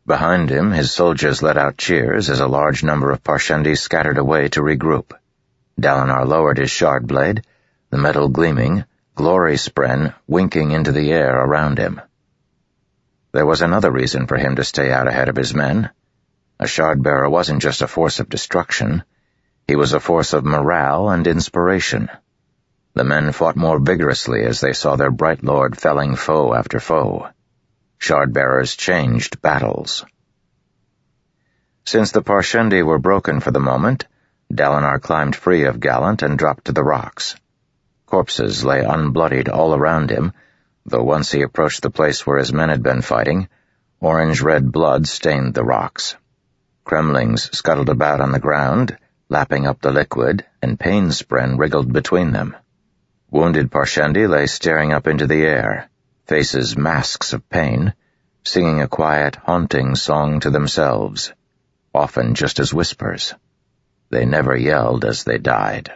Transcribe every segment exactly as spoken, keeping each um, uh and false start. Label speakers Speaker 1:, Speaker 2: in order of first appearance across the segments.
Speaker 1: Behind him, his soldiers let out cheers as a large number of Parshendi scattered away to regroup. Dalinar lowered his shard blade, the metal gleaming, glory spren winking into the air around him. There was another reason for him to stay out ahead of his men. A shard-bearer wasn't just a force of destruction. He was a force of morale and inspiration. The men fought more vigorously as they saw their Bright Lord felling foe after foe. Shard-bearers changed battles. Since the Parshendi were broken for the moment, Dalinar climbed free of Gallant and dropped to the rocks. Corpses lay unbloodied all around him, though once he approached the place where his men had been fighting, orange-red blood stained the rocks. Kremlings scuttled about on the ground, lapping up the liquid, and pain spren wriggled between them. Wounded Parshendi lay staring up into the air, faces masks of pain, singing a quiet, haunting song to themselves, often just as whispers. They never yelled as they died.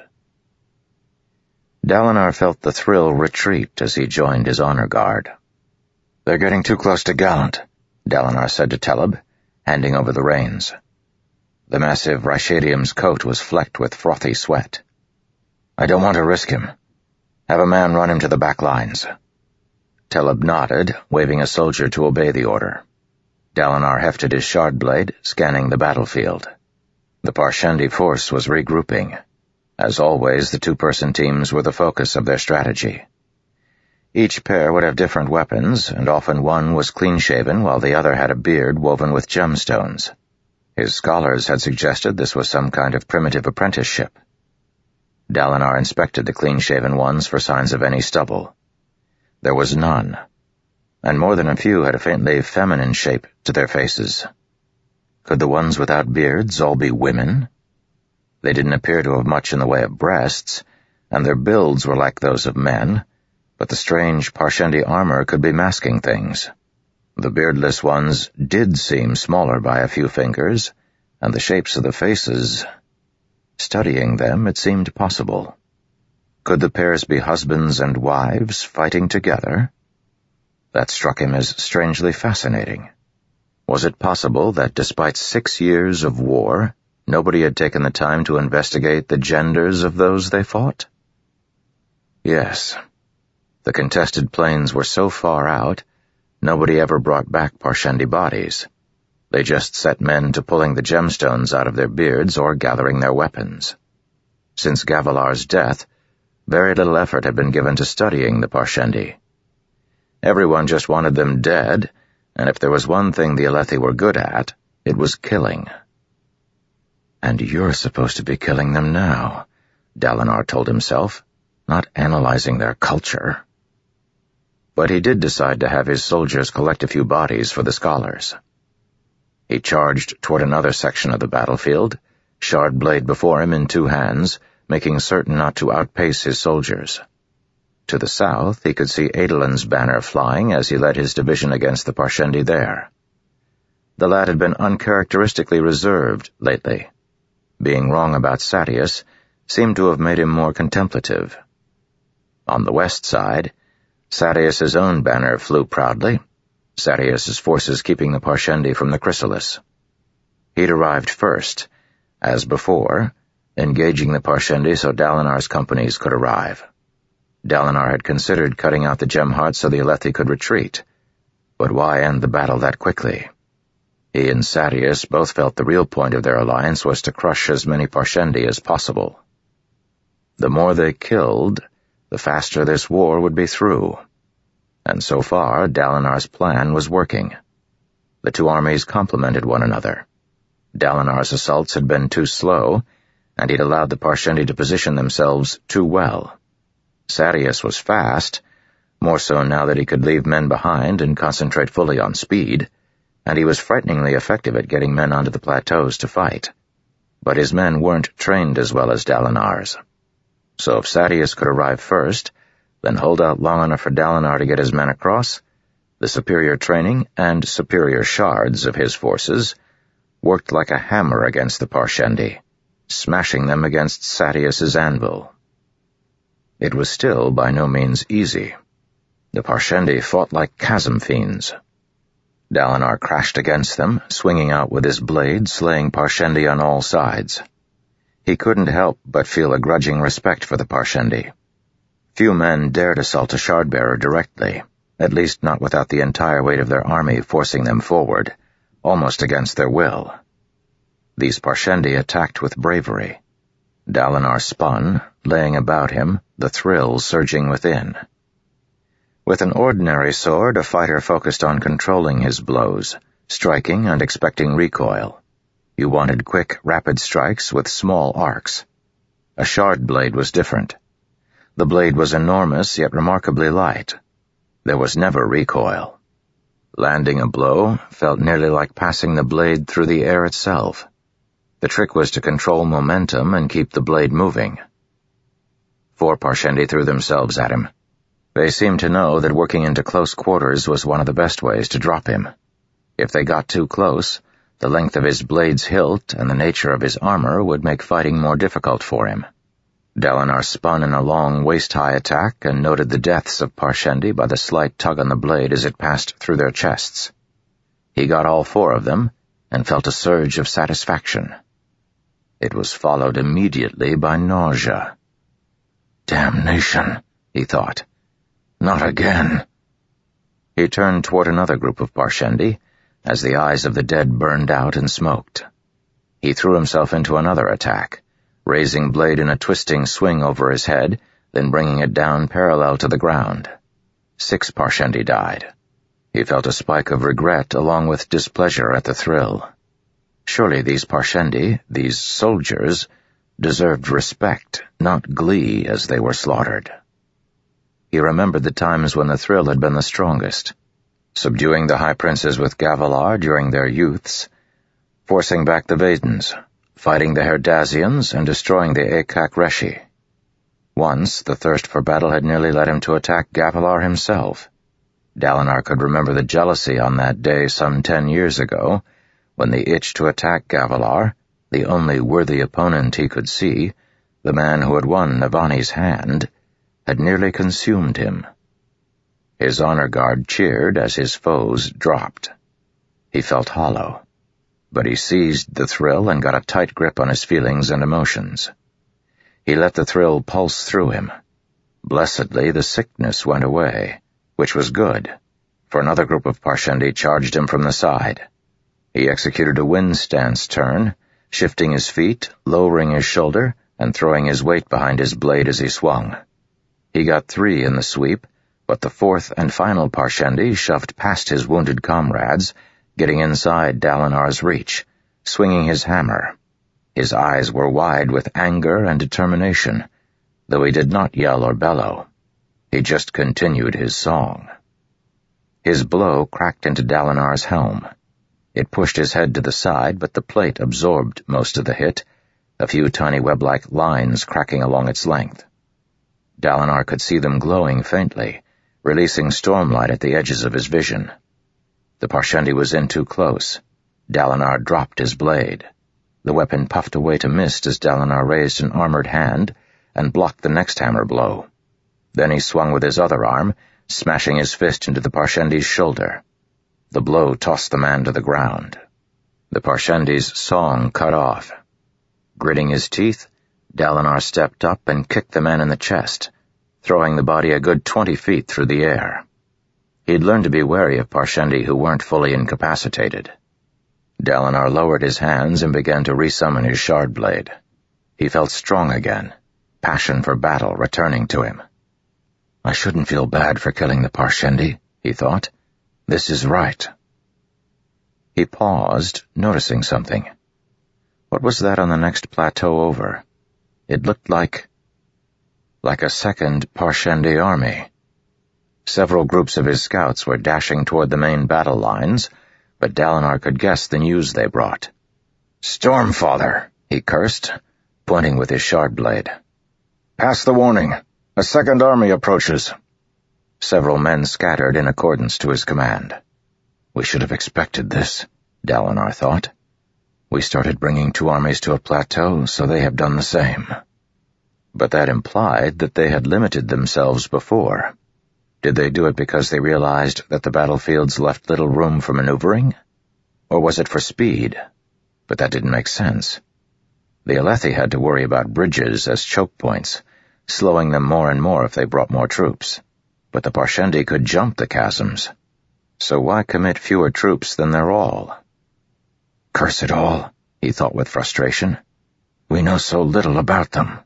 Speaker 1: Dalinar felt the thrill retreat as he joined his honor guard. "They're getting too close to Gallant," Dalinar said to Teleb, handing over the reins. The massive Rashadium's coat was flecked with frothy sweat. "I don't want to risk him. Have a man run him to the back lines." Teleb nodded, waving a soldier to obey the order. Dalinar hefted his shard blade, scanning the battlefield. The Parshendi force was regrouping. As always, the two-person teams were the focus of their strategy. Each pair would have different weapons, and often one was clean-shaven while the other had a beard woven with gemstones. His scholars had suggested this was some kind of primitive apprenticeship. Dalinar inspected the clean-shaven ones for signs of any stubble. There was none, and more than a few had a faintly feminine shape to their faces. Could the ones without beards all be women? They didn't appear to have much in the way of breasts, and their builds were like those of men, but the strange Parshendi armor could be masking things. The beardless ones did seem smaller by a few fingers, and the shapes of the faces... Studying them, it seemed possible. Could the pairs be husbands and wives fighting together? That struck him as strangely fascinating. Was it possible that despite six years of war, nobody had taken the time to investigate the genders of those they fought? Yes. The contested plains were so far out, nobody ever brought back Parshendi bodies. They just set men to pulling the gemstones out of their beards or gathering their weapons. Since Gavilar's death, very little effort had been given to studying the Parshendi. Everyone just wanted them dead, and if there was one thing the Alethi were good at, it was killing. "And you're supposed to be killing them now," Dalinar told himself, "not analyzing their culture." But he did decide to have his soldiers collect a few bodies for the scholars. He charged toward another section of the battlefield, shard blade before him in two hands, making certain not to outpace his soldiers. To the south, he could see Adolin's banner flying as he led his division against the Parshendi there. The lad had been uncharacteristically reserved lately. Being wrong about Sadeas seemed to have made him more contemplative. On the west side, Sadeas's own banner flew proudly, Sadeas's forces keeping the Parshendi from the chrysalis. He'd arrived first, as before, engaging the Parshendi so Dalinar's companies could arrive. Dalinar had considered cutting out the Gemhearts so the Alethi could retreat, but why end the battle that quickly? He and Sadeas both felt the real point of their alliance was to crush as many Parshendi as possible. The more they killed, the faster this war would be through. And so far, Dalinar's plan was working. The two armies complemented one another. Dalinar's assaults had been too slow, and he'd allowed the Parshendi to position themselves too well. Sadeas was fast, more so now that he could leave men behind and concentrate fully on speed, and he was frighteningly effective at getting men onto the plateaus to fight. But his men weren't trained as well as Dalinar's. So if Sadeas could arrive first, then hold out long enough for Dalinar to get his men across, the superior training and superior shards of his forces worked like a hammer against the Parshendi, smashing them against Sadeas's anvil. It was still by no means easy. The Parshendi fought like chasm fiends. Dalinar crashed against them, swinging out with his blade, slaying Parshendi on all sides. He couldn't help but feel a grudging respect for the Parshendi. Few men dared assault a Shardbearer directly, at least not without the entire weight of their army forcing them forward, almost against their will. These Parshendi attacked with bravery. Dalinar spun, laying about him, the thrill surging within. With an ordinary sword, a fighter focused on controlling his blows, striking and expecting recoil. You wanted quick, rapid strikes with small arcs. A shard blade was different. The blade was enormous, yet remarkably light. There was never recoil. Landing a blow felt nearly like passing the blade through the air itself. The trick was to control momentum and keep the blade moving. Four Parshendi threw themselves at him. They seemed to know that working into close quarters was one of the best ways to drop him. If they got too close, the length of his blade's hilt and the nature of his armor would make fighting more difficult for him. Dalinar spun in a long waist-high attack and noted the deaths of Parshendi by the slight tug on the blade as it passed through their chests. He got all four of them and felt a surge of satisfaction. It was followed immediately by nausea. "Damnation," he thought. "Not again." He turned toward another group of Parshendi as the eyes of the dead burned out and smoked. He threw himself into another attack, raising blade in a twisting swing over his head, then bringing it down parallel to the ground. Six Parshendi died. He felt a spike of regret along with displeasure at the thrill. Surely these Parshendi, these soldiers, deserved respect, not glee as they were slaughtered. He remembered the times when the thrill had been the strongest, subduing the High Princes with Gavilar during their youths, forcing back the Vaedans, fighting the Herdazians, and destroying the Akak Reshi. Once, the thirst for battle had nearly led him to attack Gavilar himself. Dalinar could remember the jealousy on that day some ten years ago, when the itch to attack Gavilar, the only worthy opponent he could see, the man who had won Navani's hand, had nearly consumed him. His honor guard cheered as his foes dropped. He felt hollow, but he seized the thrill and got a tight grip on his feelings and emotions. He let the thrill pulse through him. Blessedly, the sickness went away, which was good, for another group of Parshendi charged him from the side. He executed a wind stance turn, shifting his feet, lowering his shoulder, and throwing his weight behind his blade as he swung. He got three in the sweep, but the fourth and final Parshendi shoved past his wounded comrades, getting inside Dalinar's reach, swinging his hammer. His eyes were wide with anger and determination, though he did not yell or bellow. He just continued his song. His blow cracked into Dalinar's helm. It pushed his head to the side, but the plate absorbed most of the hit, a few tiny web-like lines cracking along its length. Dalinar could see them glowing faintly, releasing stormlight at the edges of his vision. The Parshendi was in too close. Dalinar dropped his blade. The weapon puffed away to mist as Dalinar raised an armored hand and blocked the next hammer blow. Then he swung with his other arm, smashing his fist into the Parshendi's shoulder. The blow tossed the man to the ground. The Parshendi's song cut off. Gritting his teeth, Dalinar stepped up and kicked the man in the chest, throwing the body a good twenty feet through the air. He'd learned to be wary of Parshendi who weren't fully incapacitated. Dalinar lowered his hands and began to resummon his shard blade. He felt strong again, passion for battle returning to him. I shouldn't feel bad for killing the Parshendi, he thought. This is right. He paused, noticing something. What was that on the next plateau over? It looked like... like a second Parshendi army. Several groups of his scouts were dashing toward the main battle lines, but Dalinar could guess the news they brought. "Stormfather," he cursed, pointing with his shard blade. "Pass the warning. A second army approaches." Several men scattered in accordance to his command. We should have expected this, Dalinar thought. We started bringing two armies to a plateau, so they have done the same. But that implied that they had limited themselves before. Did they do it because they realized that the battlefields left little room for maneuvering? Or was it for speed? But that didn't make sense. The Alethi had to worry about bridges as choke points, slowing them more and more if they brought more troops. But the Parshendi could jump the chasms. So why commit fewer troops than their all? Curse it all, he thought with frustration. We know so little about them.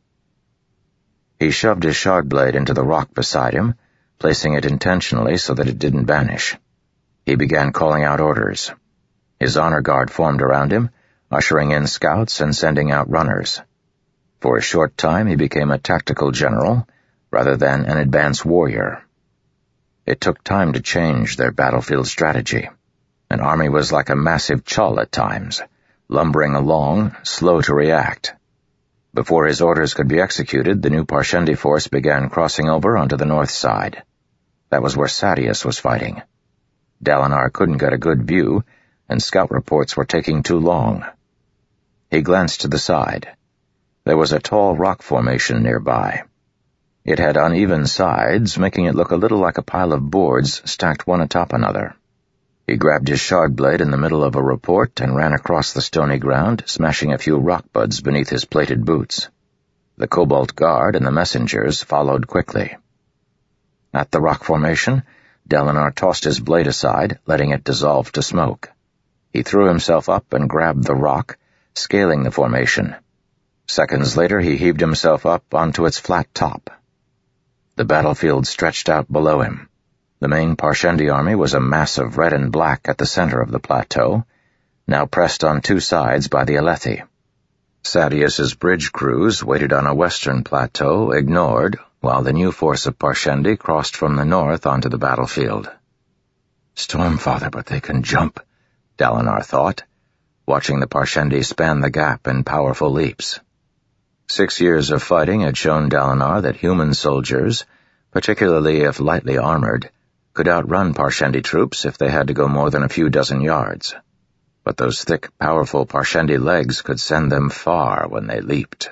Speaker 1: He shoved his shard blade into the rock beside him, placing it intentionally so that it didn't vanish. He began calling out orders. His honor guard formed around him, ushering in scouts and sending out runners. For a short time he became a tactical general, rather than an advance warrior. It took time to change their battlefield strategy. An army was like a massive chull at times, lumbering along, slow to react. Before his orders could be executed, the new Parshendi force began crossing over onto the north side. That was where Sadeas was fighting. Dalinar couldn't get a good view, and scout reports were taking too long. He glanced to the side. There was a tall rock formation nearby. It had uneven sides, making it look a little like a pile of boards stacked one atop another. He grabbed his shard blade in the middle of a report and ran across the stony ground, smashing a few rock buds beneath his plated boots. The Cobalt Guard and the messengers followed quickly. At the rock formation, Dalinar tossed his blade aside, letting it dissolve to smoke. He threw himself up and grabbed the rock, scaling the formation. Seconds later he heaved himself up onto its flat top. The battlefield stretched out below him. The main Parshendi army was a mass of red and black at the center of the plateau, now pressed on two sides by the Alethi. Sadeas's bridge crews waited on a western plateau, ignored, while the new force of Parshendi crossed from the north onto the battlefield. Stormfather, but they can jump, Dalinar thought, watching the Parshendi span the gap in powerful leaps. Six years of fighting had shown Dalinar that human soldiers, particularly if lightly armored, could outrun Parshendi troops if they had to go more than a few dozen yards. But those thick, powerful Parshendi legs could send them far when they leaped.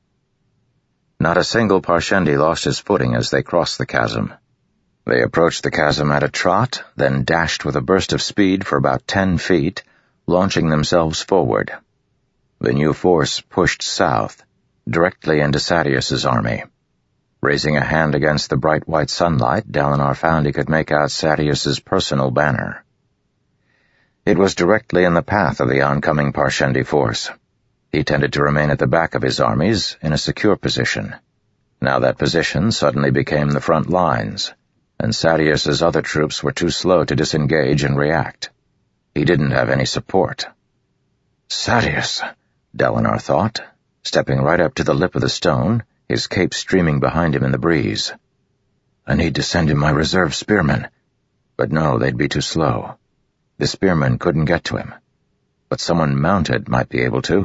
Speaker 1: Not a single Parshendi lost his footing as they crossed the chasm. They approached the chasm at a trot, then dashed with a burst of speed for about ten feet, launching themselves forward. The new force pushed south, directly into Sadeas's army. Raising a hand against the bright white sunlight, Dalinar found he could make out Sadeas's personal banner. It was directly in the path of the oncoming Parshendi force. He tended to remain at the back of his armies, in a secure position. Now that position suddenly became the front lines, and Sadeas's other troops were too slow to disengage and react. He didn't have any support. Sadeas, Dalinar thought, stepping right up to the lip of the stone, his cape streaming behind him in the breeze. I need to send him my reserve spearmen. But no, they'd be too slow. The spearmen couldn't get to him. But someone mounted might be able to.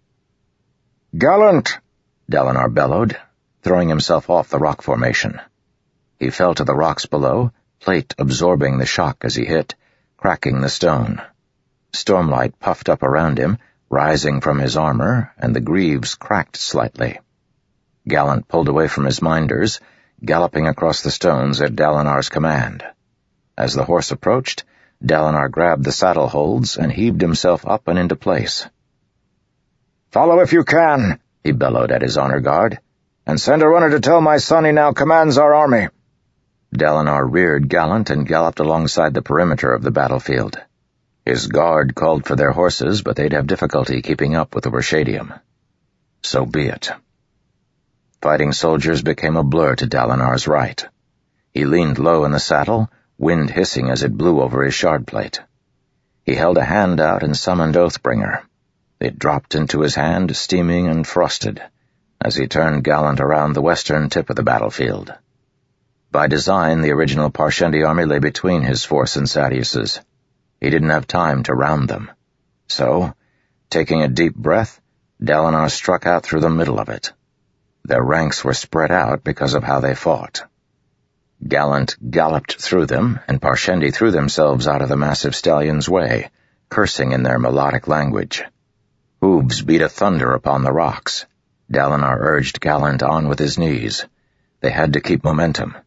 Speaker 1: Gallant! Dalinar bellowed, throwing himself off the rock formation. He fell to the rocks below, plate absorbing the shock as he hit, cracking the stone. Stormlight puffed up around him, rising from his armor, and the greaves cracked slightly. Gallant pulled away from his minders, galloping across the stones at Dalinar's command. As the horse approached, Dalinar grabbed the saddle holds and heaved himself up and into place. "Follow if you can," he bellowed at his honor guard, "and send a runner to tell my son he now commands our army." Dalinar reared Gallant and galloped alongside the perimeter of the battlefield. His guard called for their horses, but they'd have difficulty keeping up with the Rashadium. So be it. Fighting soldiers became a blur to Dalinar's right. He leaned low in the saddle, wind hissing as it blew over his shard plate. He held a hand out and summoned Oathbringer. It dropped into his hand, steaming and frosted, as he turned Gallant around the western tip of the battlefield. By design, the original Parshendi army lay between his force and Sadeas's. He didn't have time to round them. So, taking a deep breath, Dalinar struck out through the middle of it. Their ranks were spread out because of how they fought. Gallant galloped through them, and Parshendi threw themselves out of the massive stallion's way, cursing in their melodic language. Hooves beat a thunder upon the rocks. Dalinar urged Gallant on with his knees. They had to keep momentum.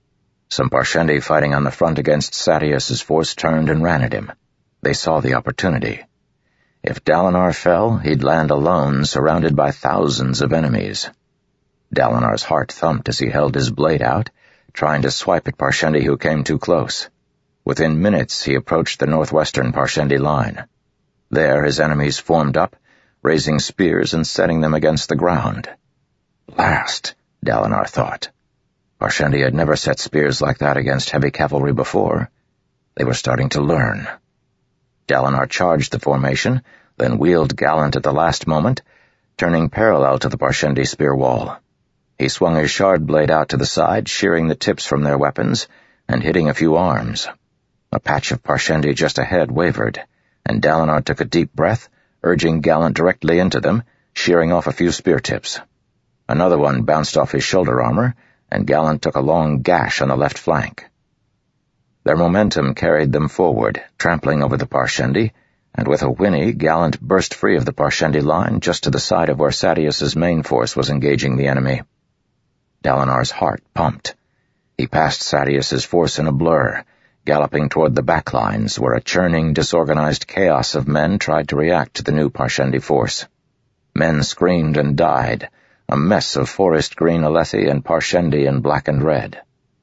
Speaker 1: Some Parshendi fighting on the front against Sadeas's force turned and ran at him. They saw the opportunity. If Dalinar fell, he'd land alone, surrounded by thousands of enemies. Dalinar's heart thumped as he held his blade out, trying to swipe at Parshendi who came too close. Within minutes, he approached the northwestern Parshendi line. There, his enemies formed up, raising spears and setting them against the ground. Blast, Dalinar thought. Parshendi had never set spears like that against heavy cavalry before. They were starting to learn. Dalinar charged the formation, then wheeled gallant at the last moment, turning parallel to the Parshendi spear wall. He swung his shard blade out to the side, shearing the tips from their weapons, and hitting a few arms. A patch of Parshendi just ahead wavered, and Dalinar took a deep breath, urging Gallant directly into them, shearing off a few spear tips. Another one bounced off his shoulder armor, and Gallant took a long gash on the left flank. Their momentum carried them forward, trampling over the Parshendi, and with a whinny, Gallant burst free of the Parshendi line just to the side of where Sadeas's main force was engaging the enemy. Dalinar's heart pumped. He passed Sadeas's force in a blur, galloping toward the back lines where a churning, disorganized chaos of men tried to react to the new Parshendi force. Men screamed and died, a mess of forest-green Alethi and Parshendi in black and red.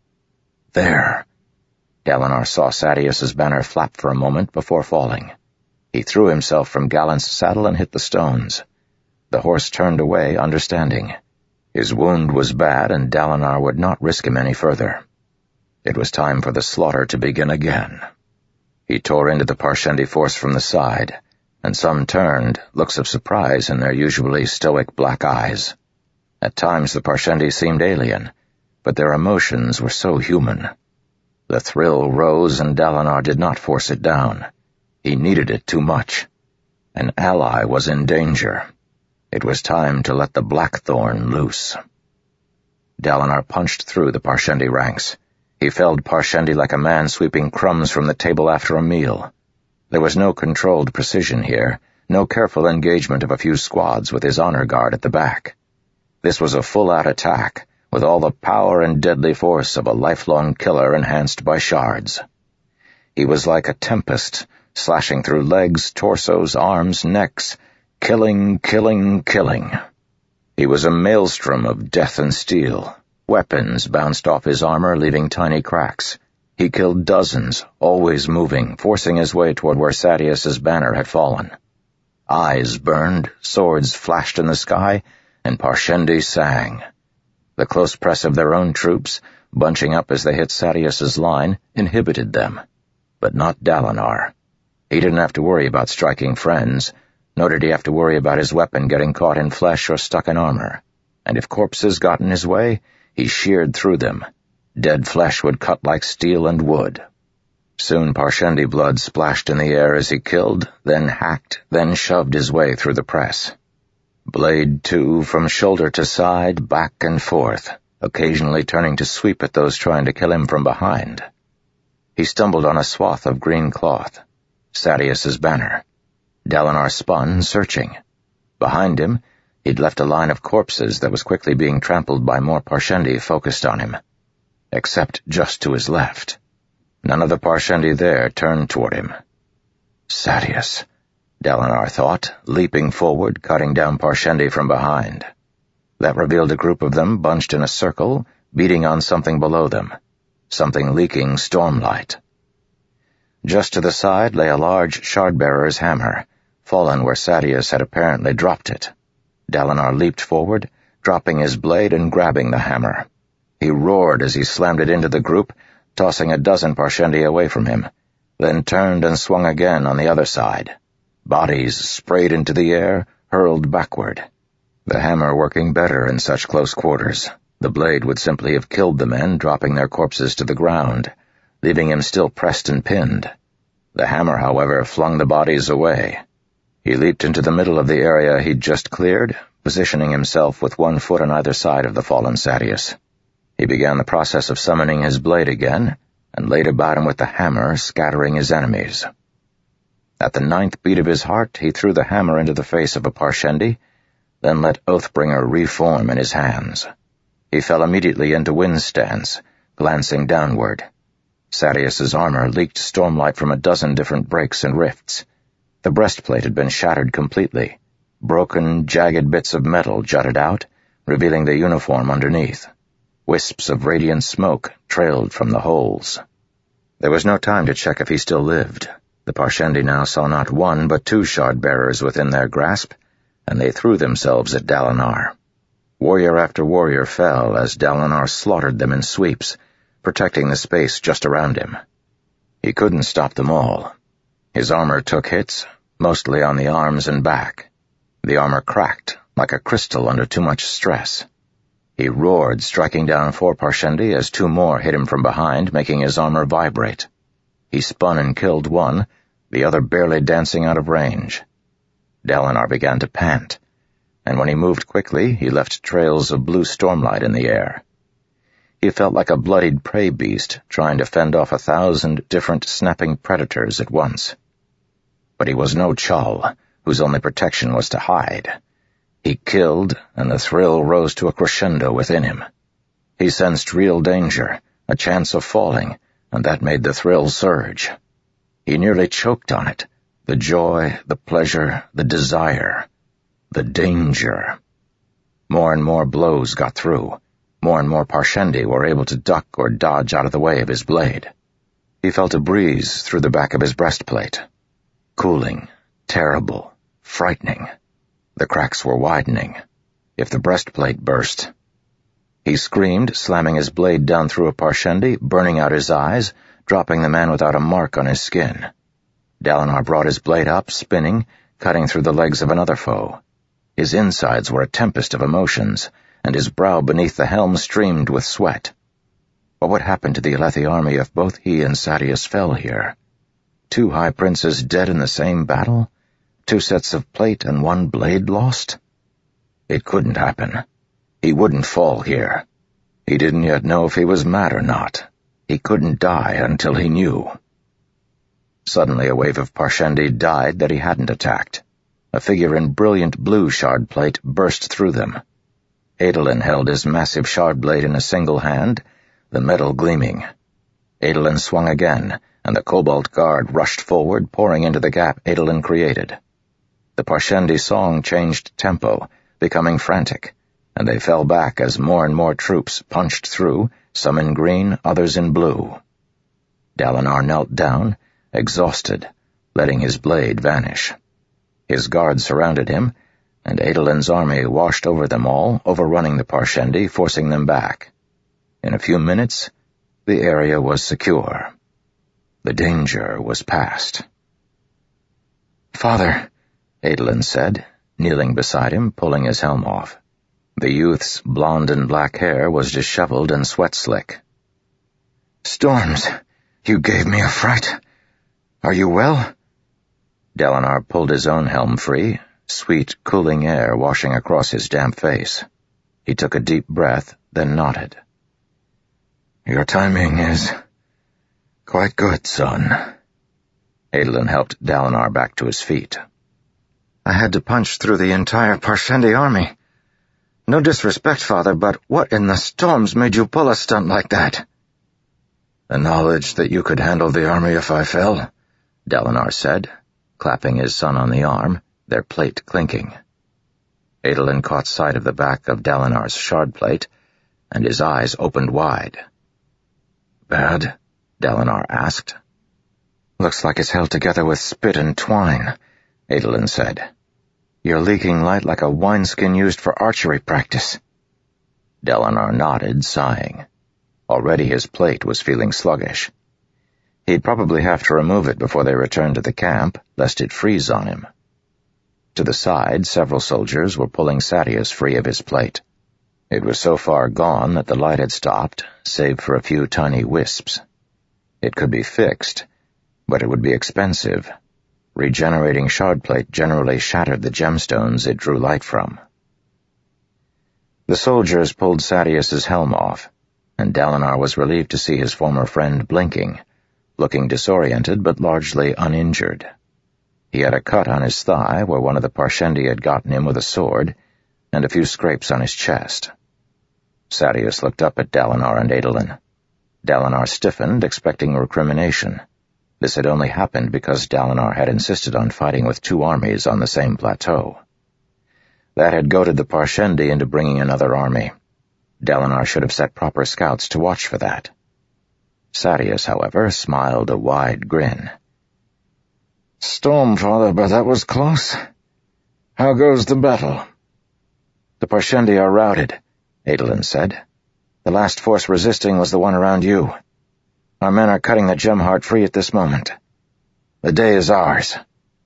Speaker 1: There! Dalinar saw Sadeas's banner flap for a moment before falling. He threw himself from Gallant's saddle and hit the stones. The horse turned away, understanding. His wound was bad, and Dalinar would not risk him any further. It was time for the slaughter to begin again. He tore into the Parshendi force from the side, and some turned, looks of surprise in their usually stoic black eyes. At times the Parshendi seemed alien, but their emotions were so human. The thrill rose, and Dalinar did not force it down. He needed it too much. An ally was in danger. It was time to let the Blackthorn loose. Dalinar punched through the Parshendi ranks. He felled Parshendi like a man sweeping crumbs from the table after a meal. There was no controlled precision here, no careful engagement of a few squads with his honor guard at the back. This was a full-out attack, with all the power and deadly force of a lifelong killer enhanced by shards. He was like a tempest, slashing through legs, torsos, arms, necks, killing, killing, killing. He was a maelstrom of death and steel. Weapons bounced off his armor, leaving tiny cracks. He killed dozens, always moving, forcing his way toward where Sadeas's banner had fallen. Eyes burned, swords flashed in the sky, and Parshendi sang. The close press of their own troops, bunching up as they hit Sadeas's line, inhibited them. But not Dalinar. He didn't have to worry about striking friends, nor did he have to worry about his weapon getting caught in flesh or stuck in armor. And if corpses got in his way, he sheared through them. Dead flesh would cut like steel and wood. Soon Parshendi blood splashed in the air as he killed, then hacked, then shoved his way through the press. Blade, too, from shoulder to side, back and forth, occasionally turning to sweep at those trying to kill him from behind. He stumbled on a swath of green cloth. Sadeas's banner. Dalinar spun, searching. Behind him, he'd left a line of corpses that was quickly being trampled by more Parshendi focused on him. Except just to his left. None of the Parshendi there turned toward him. Sadeas, Dalinar thought, leaping forward, cutting down Parshendi from behind. That revealed a group of them bunched in a circle, beating on something below them, something leaking stormlight. Just to the side lay a large shardbearer's hammer, fallen where Sadeas had apparently dropped it. Dalinar leaped forward, dropping his blade and grabbing the hammer. He roared as he slammed it into the group, tossing a dozen Parshendi away from him, then turned and swung again on the other side. Bodies sprayed into the air, hurled backward. The hammer working better in such close quarters. The blade would simply have killed the men, dropping their corpses to the ground, leaving him still pressed and pinned. The hammer, however, flung the bodies away. He leaped into the middle of the area he'd just cleared, positioning himself with one foot on either side of the fallen Sadeas. He began the process of summoning his blade again, and laid about him with the hammer, scattering his enemies. At the ninth beat of his heart, he threw the hammer into the face of a Parshendi, then let Oathbringer reform in his hands. He fell immediately into wind stance, glancing downward. Sadeas's armor leaked stormlight from a dozen different breaks and rifts. The breastplate had been shattered completely. Broken, jagged bits of metal jutted out, revealing the uniform underneath. Wisps of radiant smoke trailed from the holes. There was no time to check if he still lived. The Parshendi now saw not one but two shard-bearers within their grasp, and they threw themselves at Dalinar. Warrior after warrior fell as Dalinar slaughtered them in sweeps, protecting the space just around him. He couldn't stop them all. His armor took hits, mostly on the arms and back. The armor cracked, like a crystal under too much stress. He roared, striking down four Parshendi as two more hit him from behind, making his armor vibrate. He spun and killed one, the other barely dancing out of range. Dalinar began to pant, and when he moved quickly, he left trails of blue stormlight in the air. He felt like a bloodied prey beast trying to fend off a thousand different snapping predators at once. But he was no Chal, whose only protection was to hide. He killed, and the thrill rose to a crescendo within him. He sensed real danger, a chance of falling, and that made the thrill surge. He nearly choked on it, the joy, the pleasure, the desire, the danger. More and more blows got through. More and more Parshendi were able to duck or dodge out of the way of his blade. He felt a breeze through the back of his breastplate. Cooling, terrible, frightening. The cracks were widening. If the breastplate burst... He screamed, slamming his blade down through a Parshendi, burning out his eyes, dropping the man without a mark on his skin. Dalinar brought his blade up, spinning, cutting through the legs of another foe. His insides were a tempest of emotions, and his brow beneath the helm streamed with sweat. What would happen to the Alethi army if both he and Sadeas fell here? Two high princes dead in the same battle? Two sets of plate and one blade lost? It couldn't happen. He wouldn't fall here. He didn't yet know if he was mad or not. He couldn't die until he knew. Suddenly a wave of Parshendi died that he hadn't attacked. A figure in brilliant blue shard plate burst through them. Adolin held his massive shard blade in a single hand, the metal gleaming. Adolin swung again, and the Cobalt Guard rushed forward, pouring into the gap Adolin created. The Parshendi song changed tempo, becoming frantic, and they fell back as more and more troops punched through, some in green, others in blue. Dalinar knelt down, exhausted, letting his blade vanish. His guards surrounded him, and Adolin's army washed over them all, overrunning the Parshendi, forcing them back. In a few minutes, the area was secure. The danger was past. "Father," Adolin said, kneeling beside him, pulling his helm off. The youth's blonde and black hair was disheveled and sweat-slick. "Storms, you gave me a fright. Are you well?" Dalinar pulled his own helm free, sweet, cooling air washing across his damp face. He took a deep breath, then nodded. "Your timing is quite good, son." Adolin helped Dalinar back to his feet. "I had to punch through the entire Parshendi army. No disrespect, father, but what in the storms made you pull a stunt like that?" "The knowledge that you could handle the army if I fell," Dalinar said, clapping his son on the arm, their plate clinking. Adolin caught sight of the back of Dalinar's shard plate, and his eyes opened wide. "Bad?" Dalinar asked. "Looks like it's held together with spit and twine," Adolin said. "You're leaking light like a wineskin used for archery practice." Dalinar nodded, sighing. Already his plate was feeling sluggish. He'd probably have to remove it before they returned to the camp, lest it freeze on him. To the side, several soldiers were pulling Sadeas free of his plate. It was so far gone that the light had stopped, save for a few tiny wisps. It could be fixed, but it would be expensive. Regenerating shard plate generally shattered the gemstones it drew light from. The soldiers pulled Sadeas's helm off, and Dalinar was relieved to see his former friend blinking, looking disoriented but largely uninjured. He had a cut on his thigh where one of the Parshendi had gotten him with a sword, and a few scrapes on his chest. Sadeas looked up at Dalinar and Adolin. Dalinar stiffened, expecting recrimination. This had only happened because Dalinar had insisted on fighting with two armies on the same plateau. That had goaded the Parshendi into bringing another army. Dalinar should have set proper scouts to watch for that. Sadeas, however, smiled a wide grin.
Speaker 2: "Stormfather, but that was close. How goes the battle?"
Speaker 1: "The Parshendi are routed," Adolin said. "The last force resisting was the one around you. Our men are cutting the Gemheart free at this moment. The day is ours."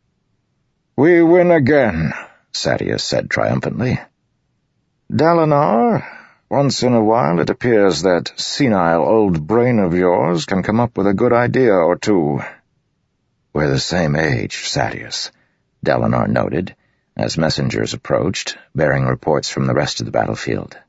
Speaker 2: "We win again," Sadeas said triumphantly. "Dalinar, once in a while it appears that senile old brain of yours can come up with a good idea or two."
Speaker 1: "We're the same age, Sadeas," Dalinar noted, as messengers approached, bearing reports from the rest of the battlefield.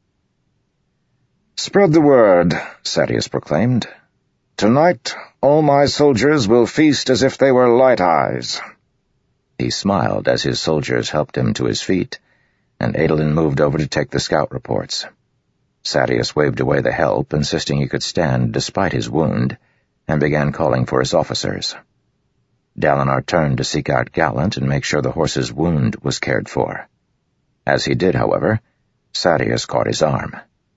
Speaker 2: "Spread the word," Sadeas proclaimed. "Tonight, all my soldiers will feast as if they were light eyes."
Speaker 1: He smiled as his soldiers helped him to his feet, and Adolin moved over to take the scout reports. Sadeas waved away the help, insisting he could stand despite his wound, and began calling for his officers. Dalinar turned to seek out Gallant and make sure the horse's wound was cared for. As he did, however, Sadeas caught his arm.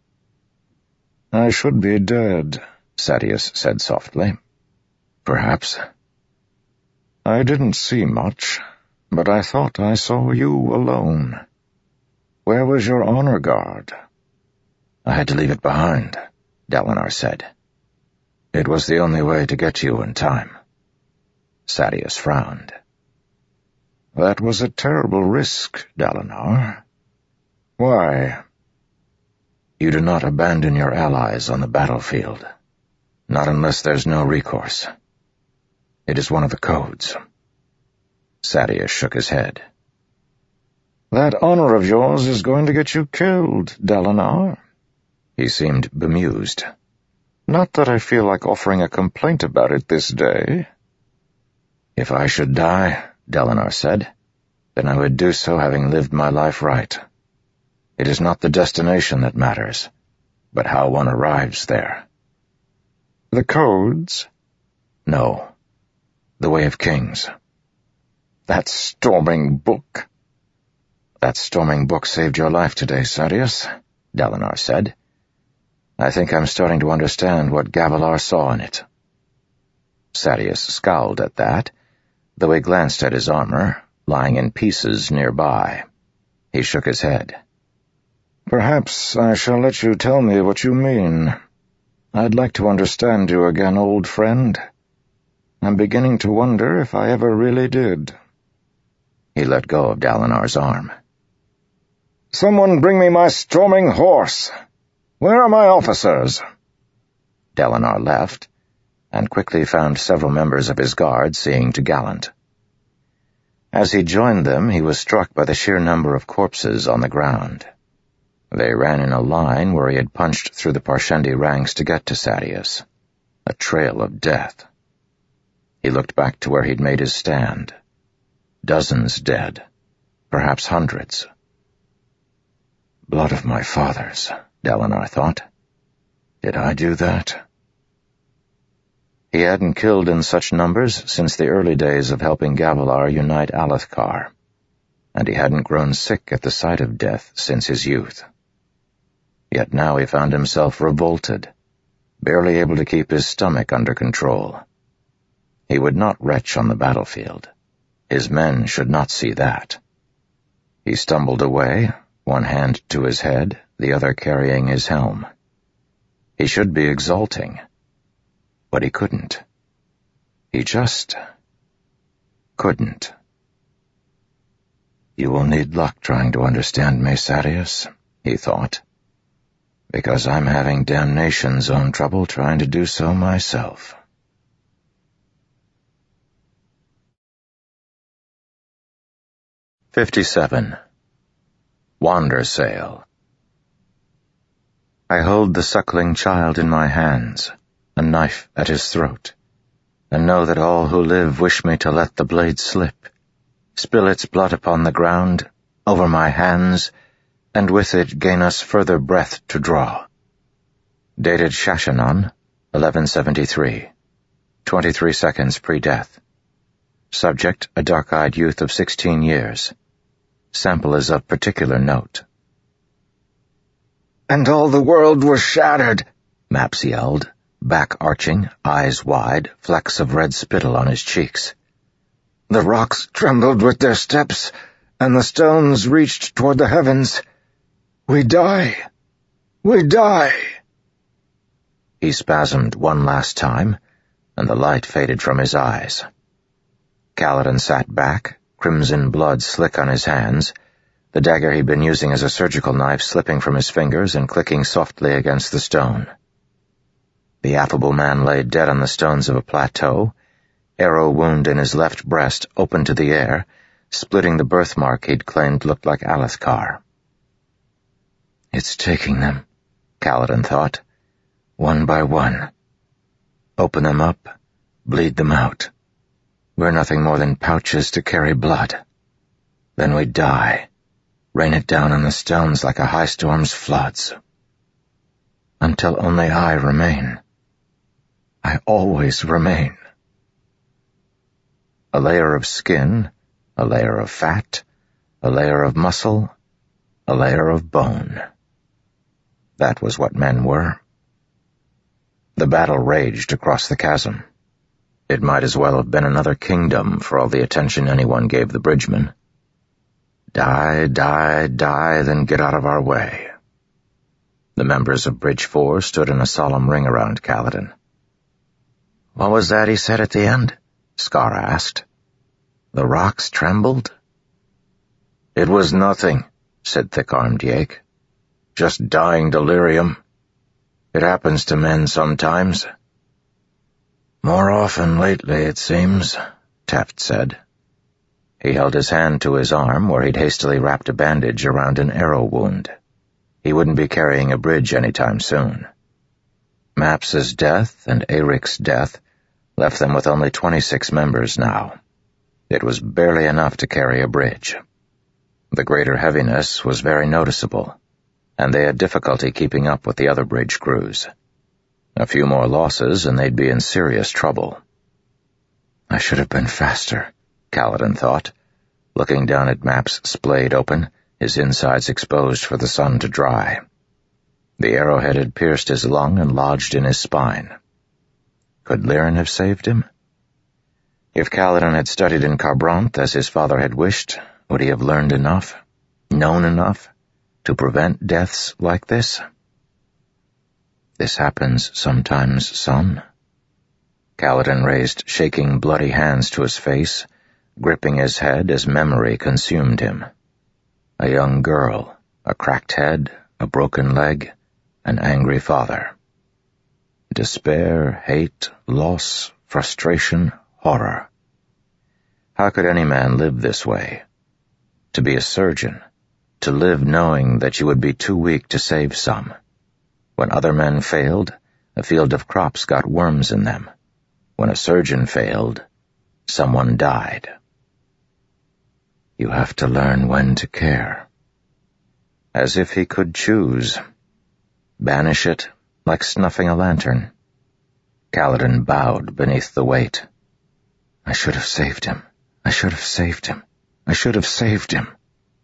Speaker 2: "I should be dead,"
Speaker 1: Sadeas said softly.
Speaker 2: "Perhaps. I didn't see much, but I thought I saw you alone. Where was your honor guard?"
Speaker 1: "I had to leave it behind," Dalinar said. "It was the only way to get you in time." Sadeas frowned.
Speaker 2: "That was a terrible risk, Dalinar. Why?"
Speaker 1: "You do not abandon your allies on the battlefield, not unless there's no recourse. It is one of the codes." Sadeas shook his head.
Speaker 2: "That honor of yours is going to get you killed, Dalinar."
Speaker 1: He seemed bemused.
Speaker 2: "Not that I feel like offering a complaint about it this day."
Speaker 1: "If I should die," Dalinar said, "then I would do so having lived my life right. It is not the destination that matters, but how one arrives there."
Speaker 2: "The codes?"
Speaker 1: "No. The Way of Kings."
Speaker 2: "That storming book."
Speaker 1: "That storming book saved your life today, Sadeas," Dalinar said. "I think I'm starting to understand what Gavilar saw in it." Sadeas scowled at that, though he glanced at his armor, lying in pieces nearby. He shook his head.
Speaker 2: "Perhaps I shall let you tell me what you mean. I'd like to understand you again, old friend. I'm beginning to wonder if I ever really did."
Speaker 1: He let go of Dalinar's arm.
Speaker 2: "Someone bring me my storming horse! Where are my officers?"
Speaker 1: Dalinar left, and quickly found several members of his guard seeing to Gallant. As he joined them, he was struck by the sheer number of corpses on the ground. They ran in a line where he had punched through the Parshendi ranks to get to Sadeas. A trail of death. He looked back to where he'd made his stand. Dozens dead. Perhaps hundreds. Blood of my fathers, Dalinar thought. Did I do that? He hadn't killed in such numbers since the early days of helping Gavilar unite Alethkar, and he hadn't grown sick at the sight of death since his youth. Yet now he found himself revolted, barely able to keep his stomach under control. He would not retch on the battlefield. His men should not see that. He stumbled away, one hand to his head, the other carrying his helm. He should be exulting, but he couldn't. He just couldn't. You will need luck trying to understand me, Sadeas, he thought, because I'm having damnation's own trouble trying to do so myself. fifty-seven. Wandersail. I hold the suckling child in my hands, a knife at his throat, and know that all who live wish me to let the blade slip, spill its blood upon the ground, over my hands, and with it gain us further breath to draw. Dated Shashanan, eleven seventy-three. twenty-three seconds pre-death. Subject, a dark-eyed youth of sixteen years. Sample is of particular note.
Speaker 2: "And all the world was shattered,"
Speaker 1: Maps yelled, back arching, eyes wide, flecks of red spittle on his cheeks.
Speaker 2: "The rocks trembled with their steps, and the stones reached toward the heavens. We die! We die!"
Speaker 1: He spasmed one last time, and the light faded from his eyes. Kaladin sat back, crimson blood slick on his hands, the dagger he'd been using as a surgical knife slipping from his fingers and clicking softly against the stone. The affable man lay dead on the stones of a plateau, arrow wound in his left breast open to the air, splitting the birthmark he'd claimed looked like Alethkar.
Speaker 2: "It's taking them," Kaladin thought, "one by one. Open them up, bleed them out. We're nothing more than pouches to carry blood. Then we die, rain it down on the stones like a high storm's floods. Until only I remain. I always remain."
Speaker 1: A layer of skin, a layer of fat, a layer of muscle, a layer of bone. That was what men were. The battle raged across the chasm. It might as well have been another kingdom for all the attention anyone gave the bridgemen. Die, die, die, then get out of our way. The members of Bridge Four stood in a solemn ring around Kaladin.
Speaker 2: "What was that he said at the end?" Scar asked. "The rocks trembled?"
Speaker 1: "It was nothing," said thick-armed Yake. "Just dying delirium. It happens to men sometimes."
Speaker 2: "More often lately, it seems," Teft said.
Speaker 1: He held his hand to his arm where he'd hastily wrapped a bandage around an arrow wound. He wouldn't be carrying a bridge anytime soon. Maps's death and Eric's death left them with only twenty-six members now. It was barely enough to carry a bridge. The greater heaviness was very noticeable, and they had difficulty keeping up with the other bridge crews. A few more losses and they'd be in serious trouble.
Speaker 2: "I should have been faster,"
Speaker 1: Kaladin thought, looking down at Maps splayed open, his insides exposed for the sun to dry. The arrowhead had pierced his lung and lodged in his spine. Could Lirin have saved him? If Kaladin had studied in Kharbranth as his father had wished, would he have learned enough, known enough, to prevent deaths like this?
Speaker 2: "This happens sometimes, son."
Speaker 1: Kaladin raised shaking, bloody hands to his face, gripping his head as memory consumed him. A young girl, a cracked head, a broken leg, an angry father. Despair, hate, loss, frustration, horror. How could any man live this way? To be a surgeon, to live knowing that you would be too weak to save some. When other men failed, a field of crops got worms in them. When a surgeon failed, someone died.
Speaker 2: You have to learn when to care.
Speaker 1: As if he could choose. Banish it, like snuffing a lantern. Kaladin bowed beneath the weight.
Speaker 2: I should have saved him. I should have saved him. I should have saved him.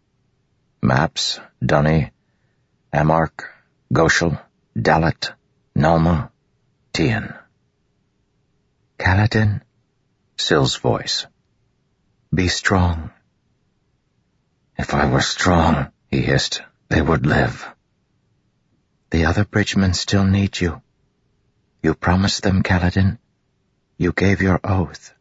Speaker 1: Maps, Dunny, Amark, Goshel, Dalet, Nalma, Tian.
Speaker 2: Kaladin?
Speaker 1: Syl's voice.
Speaker 2: Be strong. If I were strong, he hissed, they would live. The other bridgemen still need you. You promised them, Kaladin. You gave your oath.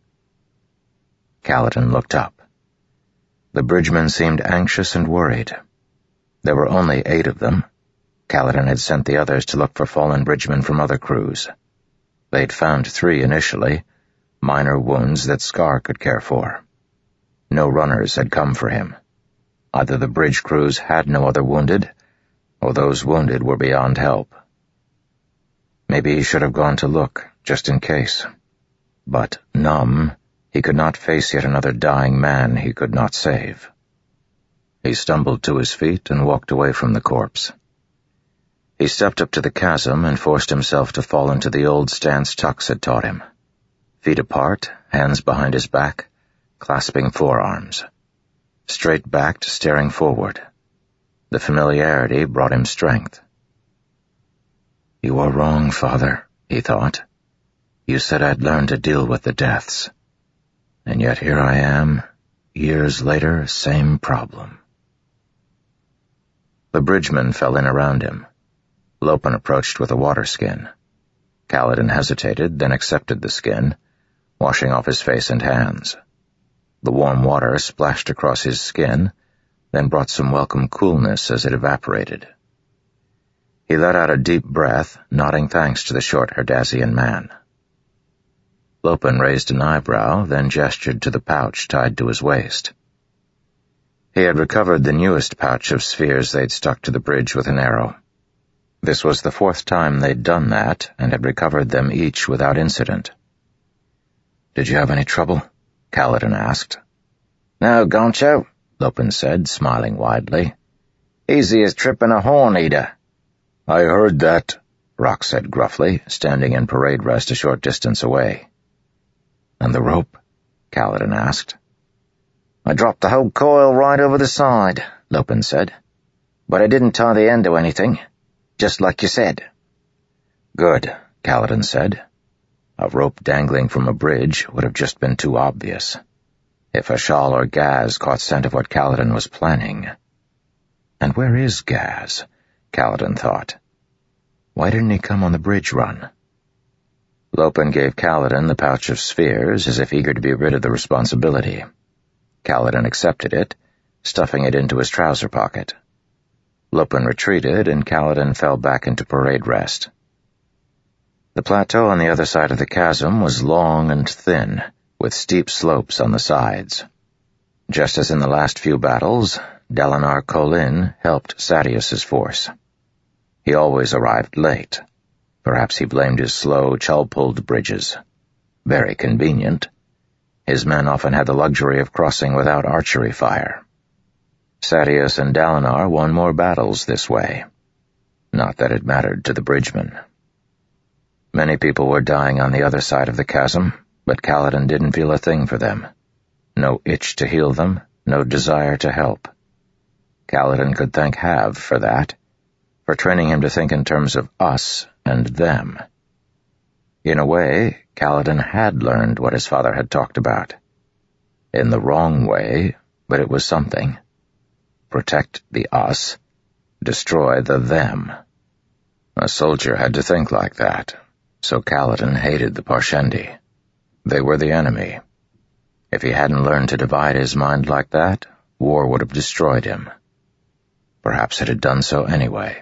Speaker 1: Kaladin looked up. The bridgemen seemed anxious and worried. There were only eight of them. Kaladin had sent the others to look for fallen bridgemen from other crews. They'd found three initially, minor wounds that Scar could care for. No runners had come for him. Either the bridge crews had no other wounded, or those wounded were beyond help. Maybe he should have gone to look, just in case. But, numb, he could not face yet another dying man he could not save. He stumbled to his feet and walked away from the corpse. He stepped up to the chasm and forced himself to fall into the old stance Tux had taught him. Feet apart, hands behind his back, clasping forearms. Straight-backed, staring forward. The familiarity brought him strength. "You are wrong, Father," he thought. "You said I'd learn to deal with the deaths. And yet here I am, years later, same problem." The bridgeman fell in around him. Lopen approached with a water skin. Kaladin hesitated, then accepted the skin, washing off his face and hands. The warm water splashed across his skin, then brought some welcome coolness as it evaporated. He let out a deep breath, nodding thanks to the short Herdazian man. Lopen raised an eyebrow, then gestured to the pouch tied to his waist. He had recovered the newest pouch of spheres they'd stuck to the bridge with an arrow. This was the fourth time they'd done that, and had recovered them each without incident. "Did you have any trouble?" Kaladin asked. "No, Goncho," Lopen said, smiling widely. "Easy as tripping a horn-eater." "I heard that," Rock said gruffly, standing in parade rest a short distance away. "And the rope?" Kaladin asked. "I dropped the whole coil right over the side," Lopen said. "But I didn't tie the end to anything. Just like you said." "Good," Kaladin said. A rope dangling from a bridge would have just been too obvious. If Ashal or Gaz caught scent of what Kaladin was planning. And where is Gaz? Kaladin thought. Why didn't he come on the bridge run? Lopen gave Kaladin the pouch of spheres as if eager to be rid of the responsibility. Kaladin accepted it, stuffing it into his trouser pocket. Lopen retreated, and Kaladin fell back into parade rest. The plateau on the other side of the chasm was long and thin, with steep slopes on the sides. Just as in the last few battles, Dalinar Kholin helped Sadeas's force. He always arrived late. Perhaps he blamed his slow, chul-pulled bridges. Very convenient. His men often had the luxury of crossing without archery fire. Sadeas and Dalinar won more battles this way. Not that it mattered to the bridgemen. Many people were dying on the other side of the chasm, but Kaladin didn't feel a thing for them. No itch to heal them, no desire to help. Kaladin could thank Hav for that, for training him to think in terms of us and them. In a way, Kaladin had learned what his father had talked about. In the wrong way, but it was something. Protect the us, destroy the them. A soldier had to think like that, so Kaladin hated the Parshendi. They were the enemy. If he hadn't learned to divide his mind like that, war would have destroyed him. Perhaps it had done so anyway.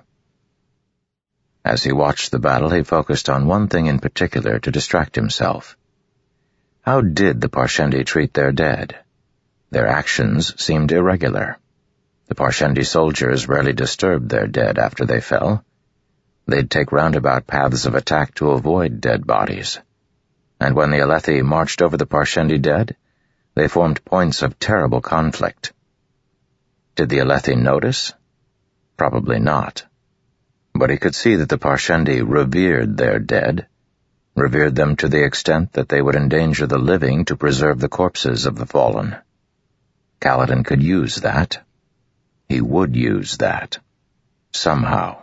Speaker 1: As he watched the battle, he focused on one thing in particular to distract himself. How did the Parshendi treat their dead? Their actions seemed irregular. The Parshendi soldiers rarely disturbed their dead after they fell. They'd take roundabout paths of attack to avoid dead bodies. And when the Alethi marched over the Parshendi dead, they formed points of terrible conflict. Did the Alethi notice? Probably not. But he could see that the Parshendi revered their dead, revered them to the extent that they would endanger the living to preserve the corpses of the fallen. Kaladin could use that. He would use that. Somehow.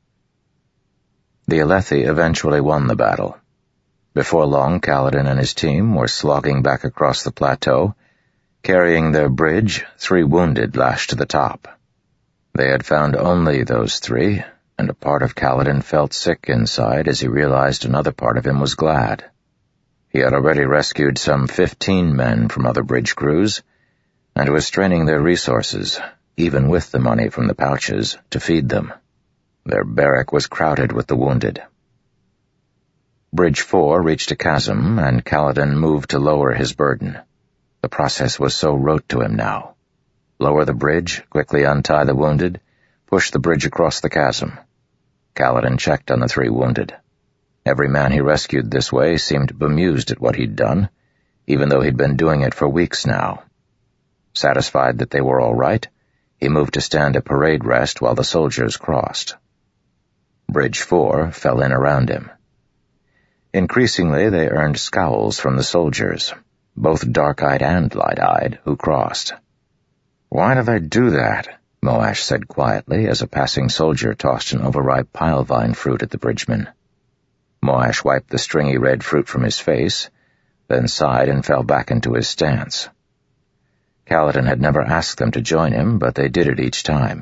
Speaker 1: The Alethi eventually won the battle. Before long, Kaladin and his team were slogging back across the plateau, carrying their bridge, three wounded lashed to the top. They had found only those three, and a part of Kaladin felt sick inside as he realized another part of him was glad. He had already rescued some fifteen men from other bridge crews, and was straining their resources, even with the money from the pouches, to feed them. Their barrack was crowded with the wounded. Bridge four reached a chasm, and Kaladin moved to lower his burden. The process was so rote to him now. Lower the bridge, quickly untie the wounded, push the bridge across the chasm. Kaladin checked on the three wounded. Every man he rescued this way seemed bemused at what he'd done, even though he'd been doing it for weeks now. Satisfied that they were all right, he moved to stand at parade rest while the soldiers crossed. Bridge Four fell in around him. Increasingly, they earned scowls from the soldiers, both dark-eyed and light-eyed, who crossed.
Speaker 2: "Why do they do that?" Moash said quietly as a passing soldier tossed an overripe pile-vine fruit at the bridgeman.
Speaker 1: Moash wiped the stringy red fruit from his face, then sighed and fell back into his stance. Kaladin had never asked them to join him, but they did it each time.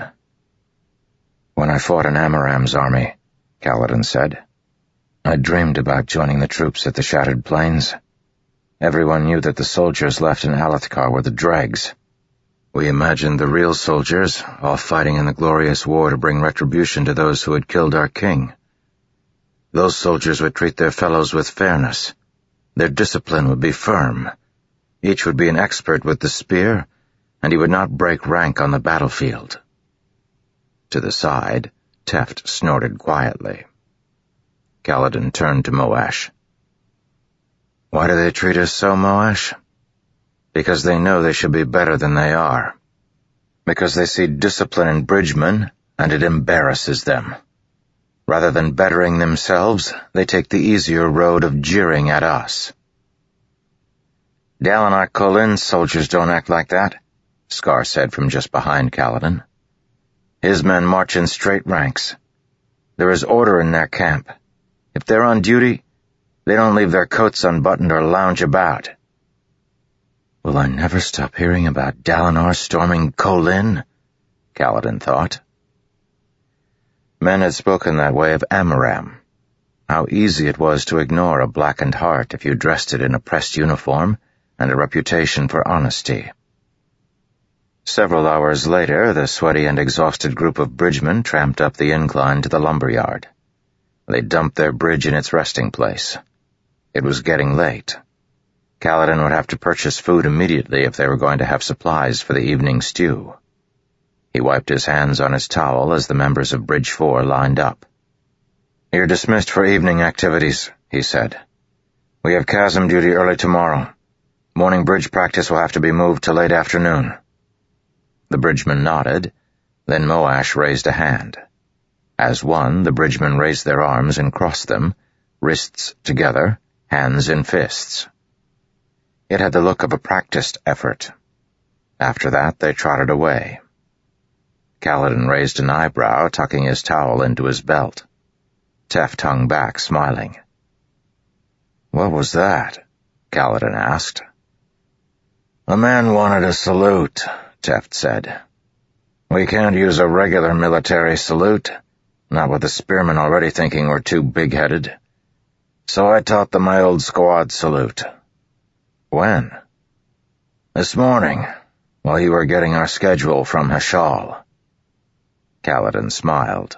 Speaker 2: "When I fought in Amaram's army," Kaladin said, "I dreamed about joining the troops at the Shattered Plains. Everyone knew that the soldiers left in Alethkar were the dregs. We imagined the real soldiers, all fighting in the glorious war to bring retribution to those who had killed our king. Those soldiers would treat their fellows with fairness. Their discipline would be firm. Each would be an expert with the spear, and he would not break rank on the battlefield."
Speaker 1: To the side, Teft snorted quietly. Kaladin turned to Moash.
Speaker 2: "Why do they treat us so, Moash? Because they know they should be better than they are. Because they see discipline in bridgemen, and it embarrasses them. Rather than bettering themselves, they take the easier road of jeering at us."
Speaker 1: "Dalinar Kholin's soldiers don't act like that," Scar said from just behind Kaladin. "His men march in straight ranks. There is order in their camp. If they're on duty, they don't leave their coats unbuttoned or lounge about."
Speaker 2: "Will I never stop hearing about Dalinar storming Kholin?" Kaladin thought.
Speaker 1: Men had spoken that way of Amaram. How easy it was to ignore a blackened heart if you dressed it in a pressed uniform and a reputation for honesty. Several hours later, the sweaty and exhausted group of bridgemen tramped up the incline to the lumberyard. They dumped their bridge in its resting place. It was getting late. Kaladin would have to purchase food immediately if they were going to have supplies for the evening stew. He wiped his hands on his towel as the members of Bridge Four lined up. "You're dismissed for evening activities," he said. "We have chasm duty early tomorrow. Morning bridge practice will have to be moved to late afternoon." The bridgemen nodded, then Moash raised a hand. As one, the bridgemen raised their arms and crossed them, wrists together, hands in fists. It had the look of a practiced effort. After that, they trotted away. Kaladin raised an eyebrow, tucking his towel into his belt. Teft hung back, smiling.
Speaker 2: "What was that?" Kaladin asked.
Speaker 1: "A man wanted a salute," Teft said. "We can't use a regular military salute, not with the spearmen already thinking we're too big-headed. So I taught them my old squad salute."
Speaker 2: "When?"
Speaker 1: "This morning, while you were getting our schedule from Hashal." Kaladin smiled.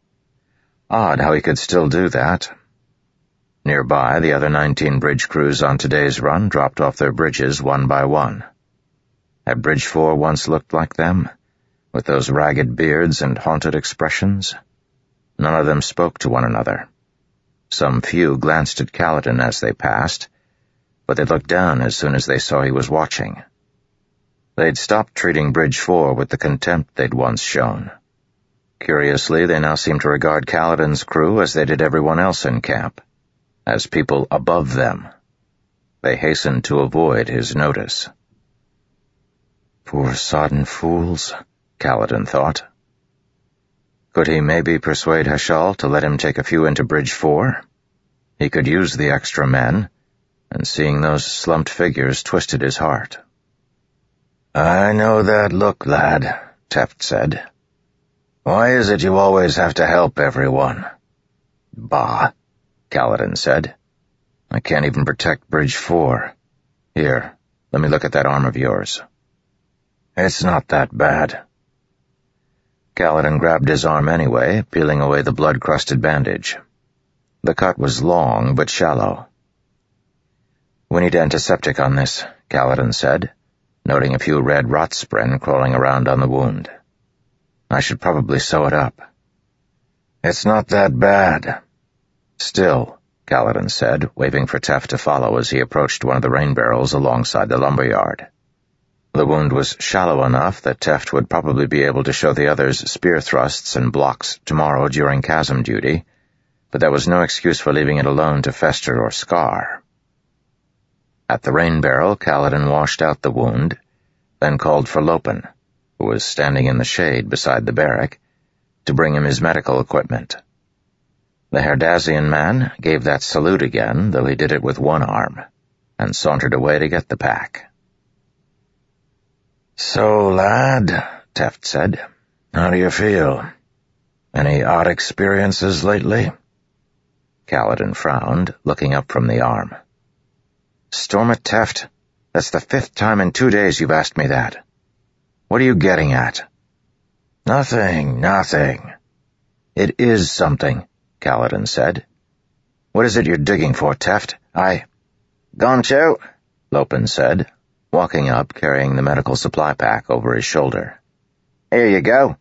Speaker 1: Odd how he could still do that. Nearby, the other nineteen bridge crews on today's run dropped off their bridges one by one. Had Bridge Four once looked like them, with those ragged beards and haunted expressions? None of them spoke to one another. Some few glanced at Kaladin as they passed, but they looked down as soon as they saw he was watching. They'd stopped treating Bridge Four with the contempt they'd once shown. Curiously, they now seemed to regard Kaladin's crew as they did everyone else in camp, as people above them. They hastened to avoid his notice.
Speaker 2: "Poor sodden fools," Kaladin thought.
Speaker 1: Could he maybe persuade Hashal to let him take a few into Bridge Four? He could use the extra men, and seeing those slumped figures twisted his heart. "I know that look, lad," Teft said. "Why is it you always have to help everyone?"
Speaker 2: "Bah," Kaladin said. "I can't even protect Bridge Four. Here, let me look at that arm of yours."
Speaker 1: "It's not that bad." Kaladin grabbed his arm anyway, peeling away the blood-crusted bandage. The cut was long but shallow. "We need antiseptic on this," Kaladin said, noting a few red rot spren crawling around on the wound. "I should probably sew it up." "It's not that bad." "Still," Kaladin said, waving for Teft to follow as he approached one of the rain barrels alongside the lumberyard. The wound was shallow enough that Teft would probably be able to show the others spear thrusts and blocks tomorrow during chasm duty, but there was no excuse for leaving it alone to fester or scar. At the rain barrel, Kaladin washed out the wound, then called for Lopen, who was standing in the shade beside the barrack, to bring him his medical equipment. The Herdazian man gave that salute again, though he did it with one arm, and sauntered away to get the pack.
Speaker 2: "So, lad," Teft said, "how do you feel? Any odd experiences lately?"
Speaker 1: Kaladin frowned, looking up from the arm.
Speaker 2: "Storm it, Teft. That's the fifth time in two days you've asked me that. What are you getting at?" "Nothing, nothing."
Speaker 1: "It is something," Kaladin said.
Speaker 2: "What is it you're digging for, Teft? I—"
Speaker 1: "Goncho," Lopen said, walking up, carrying the medical supply pack over his shoulder. "Here you go."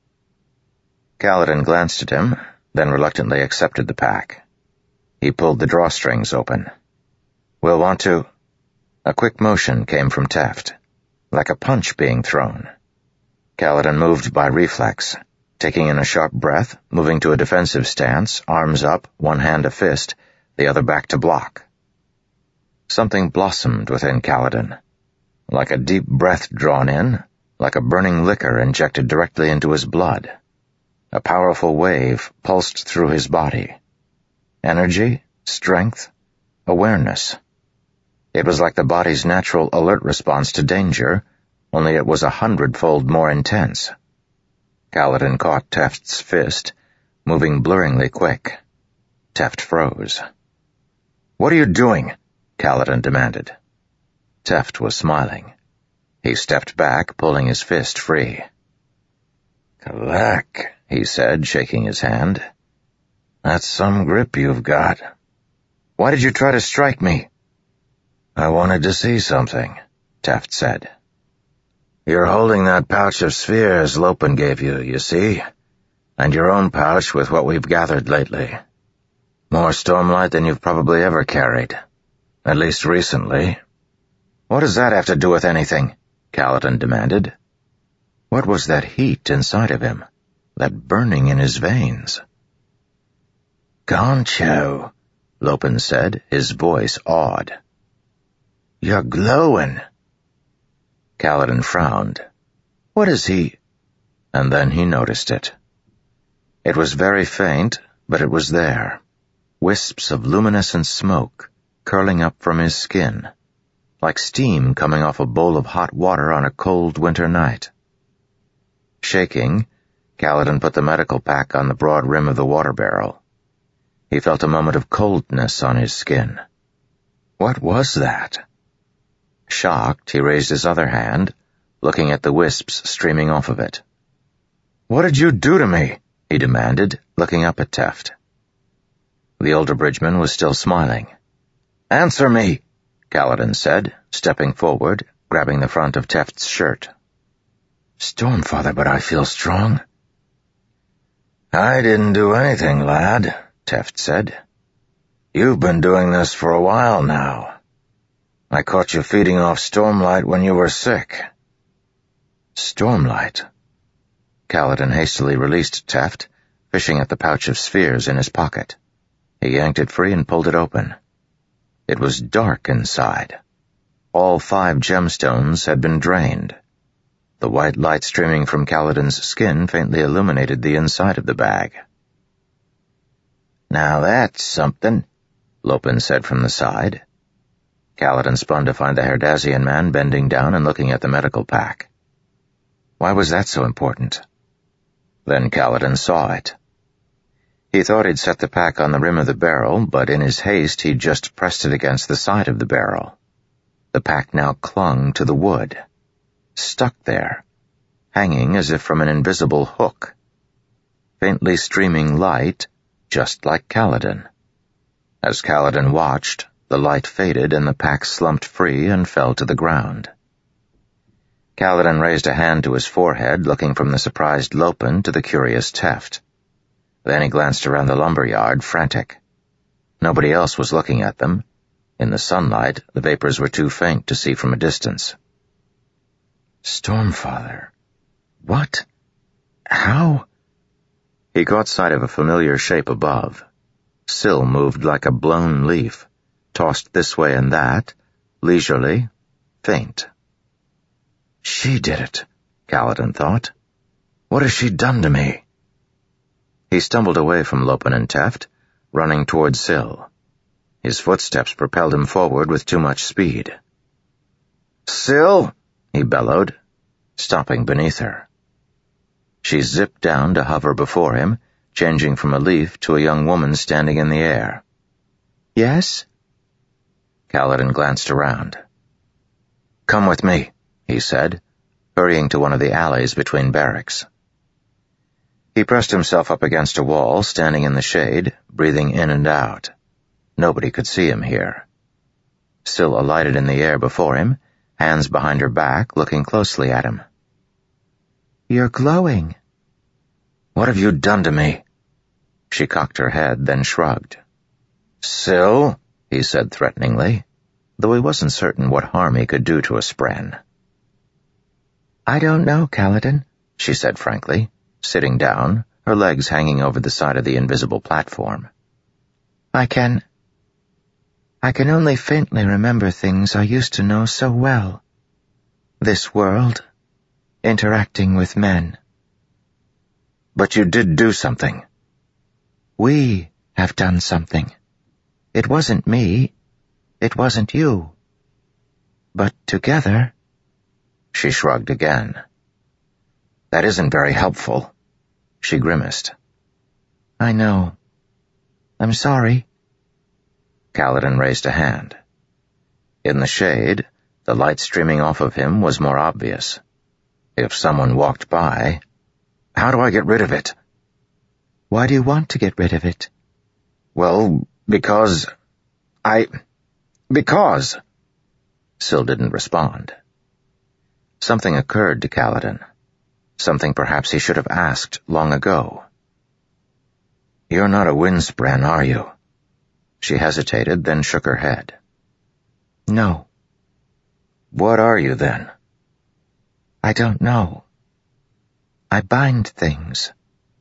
Speaker 1: Kaladin glanced at him, then reluctantly accepted the pack. He pulled the drawstrings open. "We'll want to—" A quick motion came from Teft, like a punch being thrown. Kaladin moved by reflex, taking in a sharp breath, moving to a defensive stance, arms up, one hand a fist, the other back to block. Something blossomed within Kaladin, like a deep breath drawn in, like a burning liquor injected directly into his blood. A powerful wave pulsed through his body. Energy, strength, awareness. It was like the body's natural alert response to danger, only it was a hundredfold more intense. Kaladin caught Teft's fist, moving blurringly quick. Teft froze. "What are you doing?" Kaladin demanded. Teft was smiling. He stepped back, pulling his fist free.
Speaker 2: "Kalak," he said, shaking his hand. "That's some grip you've got."
Speaker 1: "Why did you try to strike me?"
Speaker 2: "I wanted to see something," Teft said. "You're holding that pouch of spheres Lopen gave you, you see, and your own pouch with what we've gathered lately. More stormlight than you've probably ever carried, at least recently."
Speaker 1: "What does that have to do with anything?" Kaladin demanded. What was that heat inside of him, that burning in his veins?
Speaker 2: "Goncho,"
Speaker 1: Lopen said, his voice awed.
Speaker 2: "You're glowing."
Speaker 1: Kaladin frowned. What is he? And then he noticed it. It was very faint, but it was there. Wisps of luminescent smoke curling up from his skin, like steam coming off a bowl of hot water on a cold winter night. Shaking, Kaladin put the medical pack on the broad rim of the water barrel. He felt a moment of coldness on his skin. What was that? Shocked, he raised his other hand, looking at the wisps streaming off of it. "What did you do to me?" he demanded, looking up at Teft. The older bridgeman was still smiling. "Answer me," Kaladin said, stepping forward, grabbing the front of Teft's shirt.
Speaker 2: "Stormfather, but I feel strong." "I didn't do anything, lad," Teft said. "You've been doing this for a while now. I caught you feeding off stormlight when you were sick."
Speaker 1: Stormlight? Kaladin hastily released Teft, fishing at the pouch of spheres in his pocket. He yanked it free and pulled it open. It was dark inside. All five gemstones had been drained. The white light streaming from Kaladin's skin faintly illuminated the inside of the bag. "Now that's something," Lopen said from the side. Kaladin spun to find the Herdazian man bending down and looking at the medical pack. Why was that so important? Then Kaladin saw it. He thought he'd set the pack on the rim of the barrel, but in his haste he'd just pressed it against the side of the barrel. The pack now clung to the wood, stuck there, hanging as if from an invisible hook. Faintly streaming light, just like Kaladin. As Kaladin watched, the light faded and the pack slumped free and fell to the ground. Kaladin raised a hand to his forehead, looking from the surprised Lopen to the curious Teft. Then he glanced around the lumber yard, frantic. Nobody else was looking at them. In the sunlight, the vapors were too faint to see from a distance. Stormfather. What? How? He caught sight of a familiar shape above. Syl moved like a blown leaf, tossed this way and that, leisurely, faint. She did it, Kaladin thought. What has she done to me? He stumbled away from Lopen and Teft, running toward Syl. His footsteps propelled him forward with too much speed. Syl, he bellowed, stopping beneath her. She zipped down to hover before him, changing from a leaf to a young woman standing in the air. Yes? Kaladin glanced around. Come with me, he said, hurrying to one of the alleys between barracks. He pressed himself up against a wall, standing in the shade, breathing in and out. Nobody could see him here. Syl alighted in the air before him, hands behind her back, looking closely at him. You're glowing. What have you done to me? She cocked her head, then shrugged. Syl, he said threateningly, though he wasn't certain what harm he could do to a Spren. I don't know, Kaladin, she said frankly, sitting down, her legs hanging over the side of the invisible platform. I can... I can only faintly remember things I used to know so well. This world, interacting with men. But you did do something. We have done something. It wasn't me. It wasn't you. But together... She shrugged again. That isn't very helpful. She grimaced. I know. I'm sorry. Kaladin raised a hand. In the shade, the light streaming off of him was more obvious. If someone walked by... How do I get rid of it? Why do you want to get rid of it? Well, because... I... Because... Syl didn't respond. Something occurred to Kaladin. Something perhaps he should have asked long ago. You're not a Windspren, are you? She hesitated, then shook her head. No. What are you, then? I don't know. I bind things.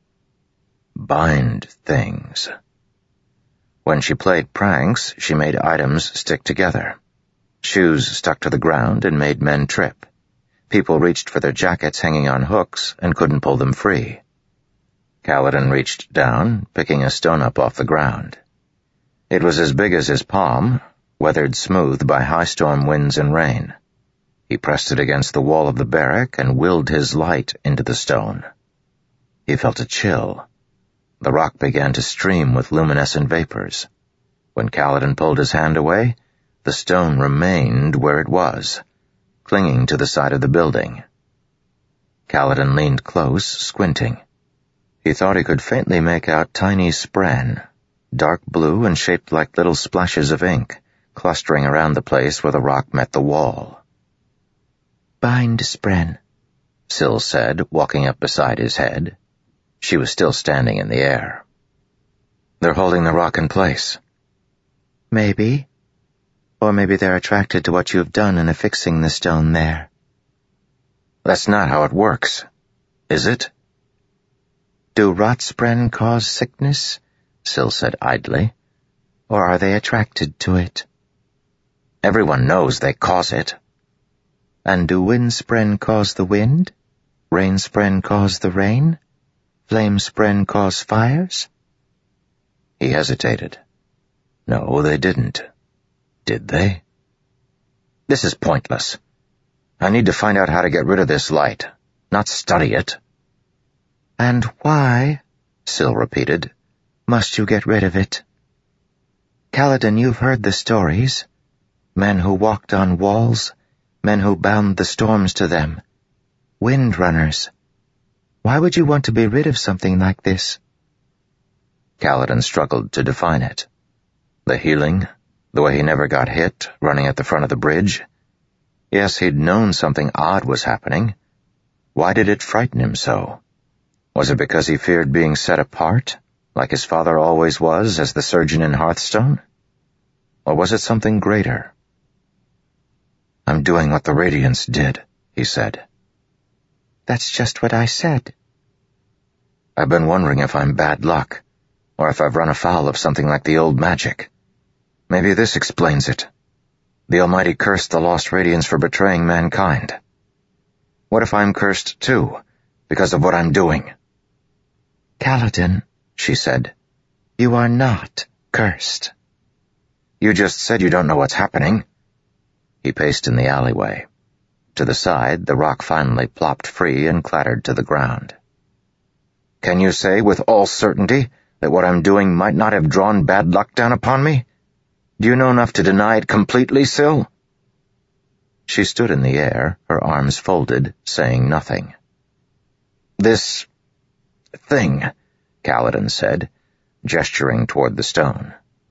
Speaker 1: Bind things. When she played pranks, she made items stick together. Shoes stuck to the ground and made men trip. People reached for their jackets hanging on hooks and couldn't pull them free. Kaladin reached down, picking a stone up off the ground. It was as big as his palm, weathered smooth by high storm winds and rain. He pressed it against the wall of the barrack and willed his light into the stone. He felt a chill. The rock began to stream with luminescent vapors. When Kaladin pulled his hand away, the stone remained where it was, clinging to the side of the building. Kaladin leaned close, squinting. He thought he could faintly make out tiny Spren, dark blue and shaped like little splashes of ink, clustering around the place where the rock met the wall. Bind Spren, Syl said, walking up beside his head. She was still standing in the air. They're holding the rock in place. Maybe. Or maybe they're attracted to what you've done in affixing the stone there. That's not how it works, is it? Do rot Spren cause sickness? Syl said idly. Or are they attracted to it? Everyone knows they cause it. And do wind Spren cause the wind? Rain Spren cause the rain? Flame Spren cause fires? He hesitated. No, they didn't. Did they? This is pointless. I need to find out how to get rid of this light, not study it. And why, Syl repeated, must you get rid of it? Kaladin, you've heard the stories. Men who walked on walls, men who bound the storms to them. Windrunners. Why would you want to be rid of something like this? Kaladin struggled to define it. The healing, the way he never got hit, running at the front of the bridge. Yes, he'd known something odd was happening. Why did it frighten him so? Was it because he feared being set apart, like his father always was as the surgeon in Hearthstone? Or was it something greater? I'm doing what the Radiants did, he said.
Speaker 2: That's just what I said.
Speaker 1: I've been wondering if I'm bad luck, or if I've run afoul of something like the old magic. Maybe this explains it. The Almighty cursed the Lost Radiants for betraying mankind. What if I'm cursed too, because of what I'm doing?
Speaker 2: Kaladin, she said, you are not cursed.
Speaker 1: You just said you don't know what's happening. He paced in the alleyway. To the side, the rock finally plopped free and clattered to the ground. Can you say with all certainty that what I'm doing might not have drawn bad luck down upon me? Do you know enough to deny it completely, Syl? She stood in the air, her arms folded, saying nothing. This thing, Kaladin said, gesturing toward the stone.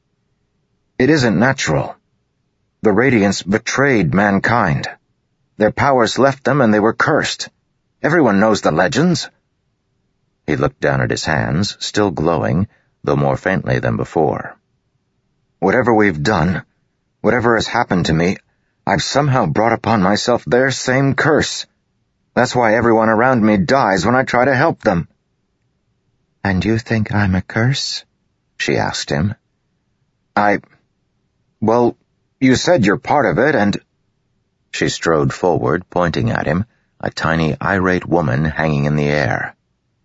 Speaker 1: It isn't natural. The Radiants betrayed mankind. Their powers left them and they were cursed. Everyone knows the legends. He looked down at his hands, still glowing, though more faintly than before. Whatever we've done, whatever has happened to me, I've somehow brought upon myself their same curse. That's why everyone around me dies when I try to help them.
Speaker 2: And you think I'm a curse? She asked him.
Speaker 1: I... Well, you said you're part of it, and... She strode forward, pointing at him, a tiny, irate woman hanging in the air.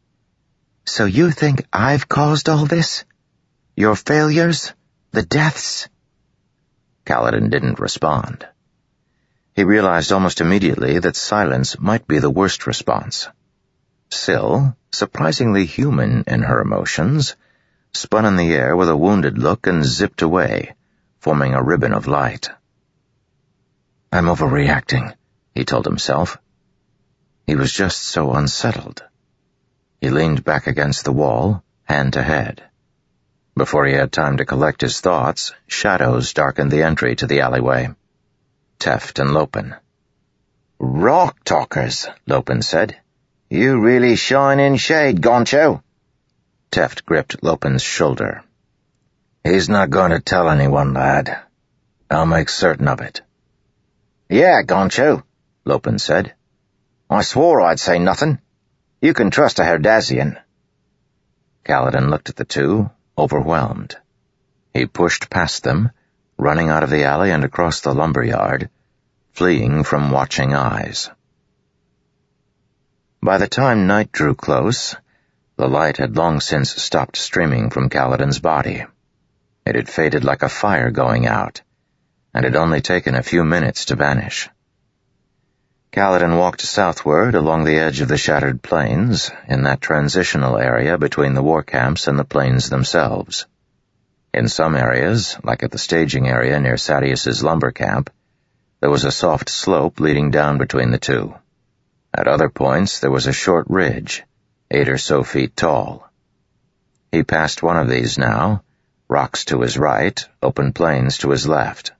Speaker 2: So you think I've caused all this? Your failures? The deaths?
Speaker 1: Kaladin didn't respond. He realized almost immediately that silence might be the worst response. Syl, surprisingly human in her emotions, spun in the air with a wounded look and zipped away, forming a ribbon of light. I'm overreacting, he told himself. He was just so unsettled. He leaned back against the wall, hand to head. Before he had time to collect his thoughts, shadows darkened the entry to the alleyway. Teft and Lopen.
Speaker 2: Rock talkers, Lopen said. You really shine in shade, Goncho.
Speaker 1: Teft gripped Lopen's shoulder.
Speaker 2: He's not going to tell anyone, lad. I'll make certain of it.
Speaker 3: Yeah, Goncho, Lopen said. I swore I'd say nothing. You can trust a Herdazian.
Speaker 1: Kaladin looked at the two, overwhelmed. He pushed past them, running out of the alley and across the lumberyard, fleeing from watching eyes. By the time night drew close, the light had long since stopped streaming from Kaladin's body. It had faded like a fire going out, and had only taken a few minutes to vanish. Kaladin walked southward along the edge of the shattered plains, in that transitional area between the war camps and the plains themselves. In some areas, like at the staging area near Sadeas's lumber camp, there was a soft slope leading down between the two. At other points there was a short ridge, eight or so feet tall. He passed one of these now, rocks to his right, open plains to his left.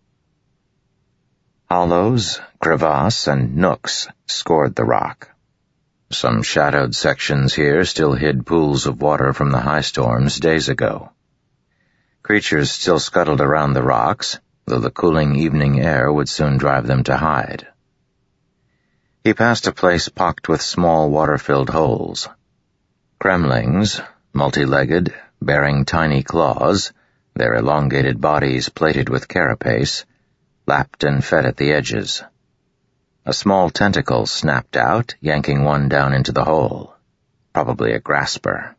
Speaker 1: Hollows, crevasses, and nooks scored the rock. Some shadowed sections here still hid pools of water from the high storms days ago. Creatures still scuttled around the rocks, though the cooling evening air would soon drive them to hide. He passed a place pocked with small water-filled holes. Kremlings, multi-legged, bearing tiny claws, their elongated bodies plated with carapace, lapped and fed at the edges. A small tentacle snapped out, yanking one down into the hole. Probably a grasper.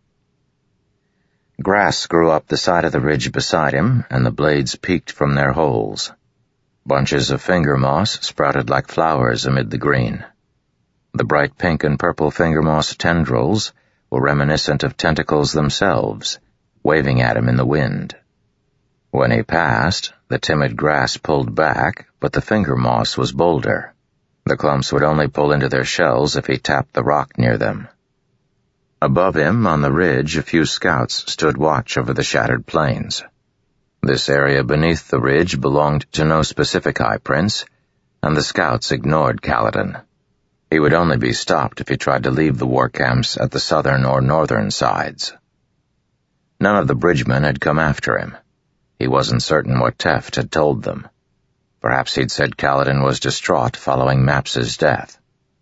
Speaker 1: Grass grew up the side of the ridge beside him, and the blades peeked from their holes. Bunches of finger moss sprouted like flowers amid the green. The bright pink and purple finger moss tendrils were reminiscent of tentacles themselves, waving at him in the wind. When he passed, the timid grass pulled back, but the finger moss was bolder. The clumps would only pull into their shells if he tapped the rock near them. Above him, on the ridge, a few scouts stood watch over the shattered plains. This area beneath the ridge belonged to no specific high prince, and the scouts ignored Kaladin. He would only be stopped if he tried to leave the war camps at the southern or northern sides. None of the bridgemen had come after him. He wasn't certain what Teft had told them. Perhaps he'd said Kaladin was distraught following Maps's death.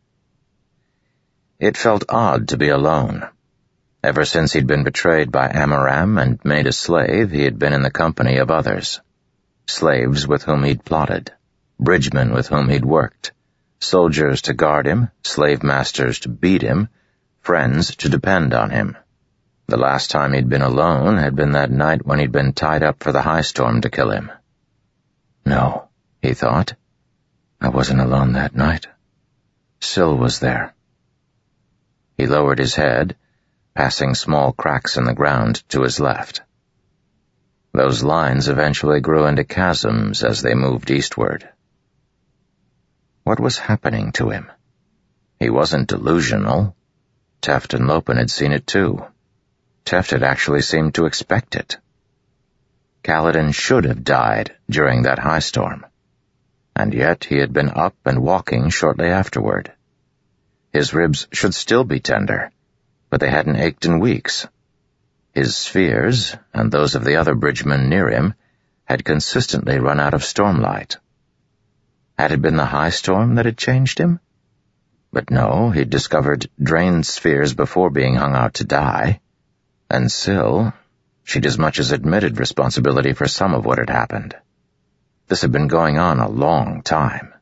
Speaker 1: It felt odd to be alone. Ever since he'd been betrayed by Amaram and made a slave, he had been in the company of others. Slaves with whom he'd plotted, bridgemen with whom he'd worked, soldiers to guard him, slave masters to beat him, friends to depend on him. The last time he'd been alone had been that night when he'd been tied up for the high storm to kill him. No, he thought. I wasn't alone that night. Syl was there. He lowered his head, passing small cracks in the ground to his left. Those lines eventually grew into chasms as they moved eastward. What was happening to him? He wasn't delusional. Teft and Lopen had seen it too. Teft had actually seemed to expect it. Kaladin should have died during that high storm, and yet he had been up and walking shortly afterward. His ribs should still be tender, but they hadn't ached in weeks. His spheres, and those of the other bridgemen near him, had consistently run out of stormlight. Had it been the high storm that had changed him? But no, he'd discovered drained spheres before being hung out to die. And Syl, she'd as much as admitted responsibility for some of what had happened. This had been going on a long time.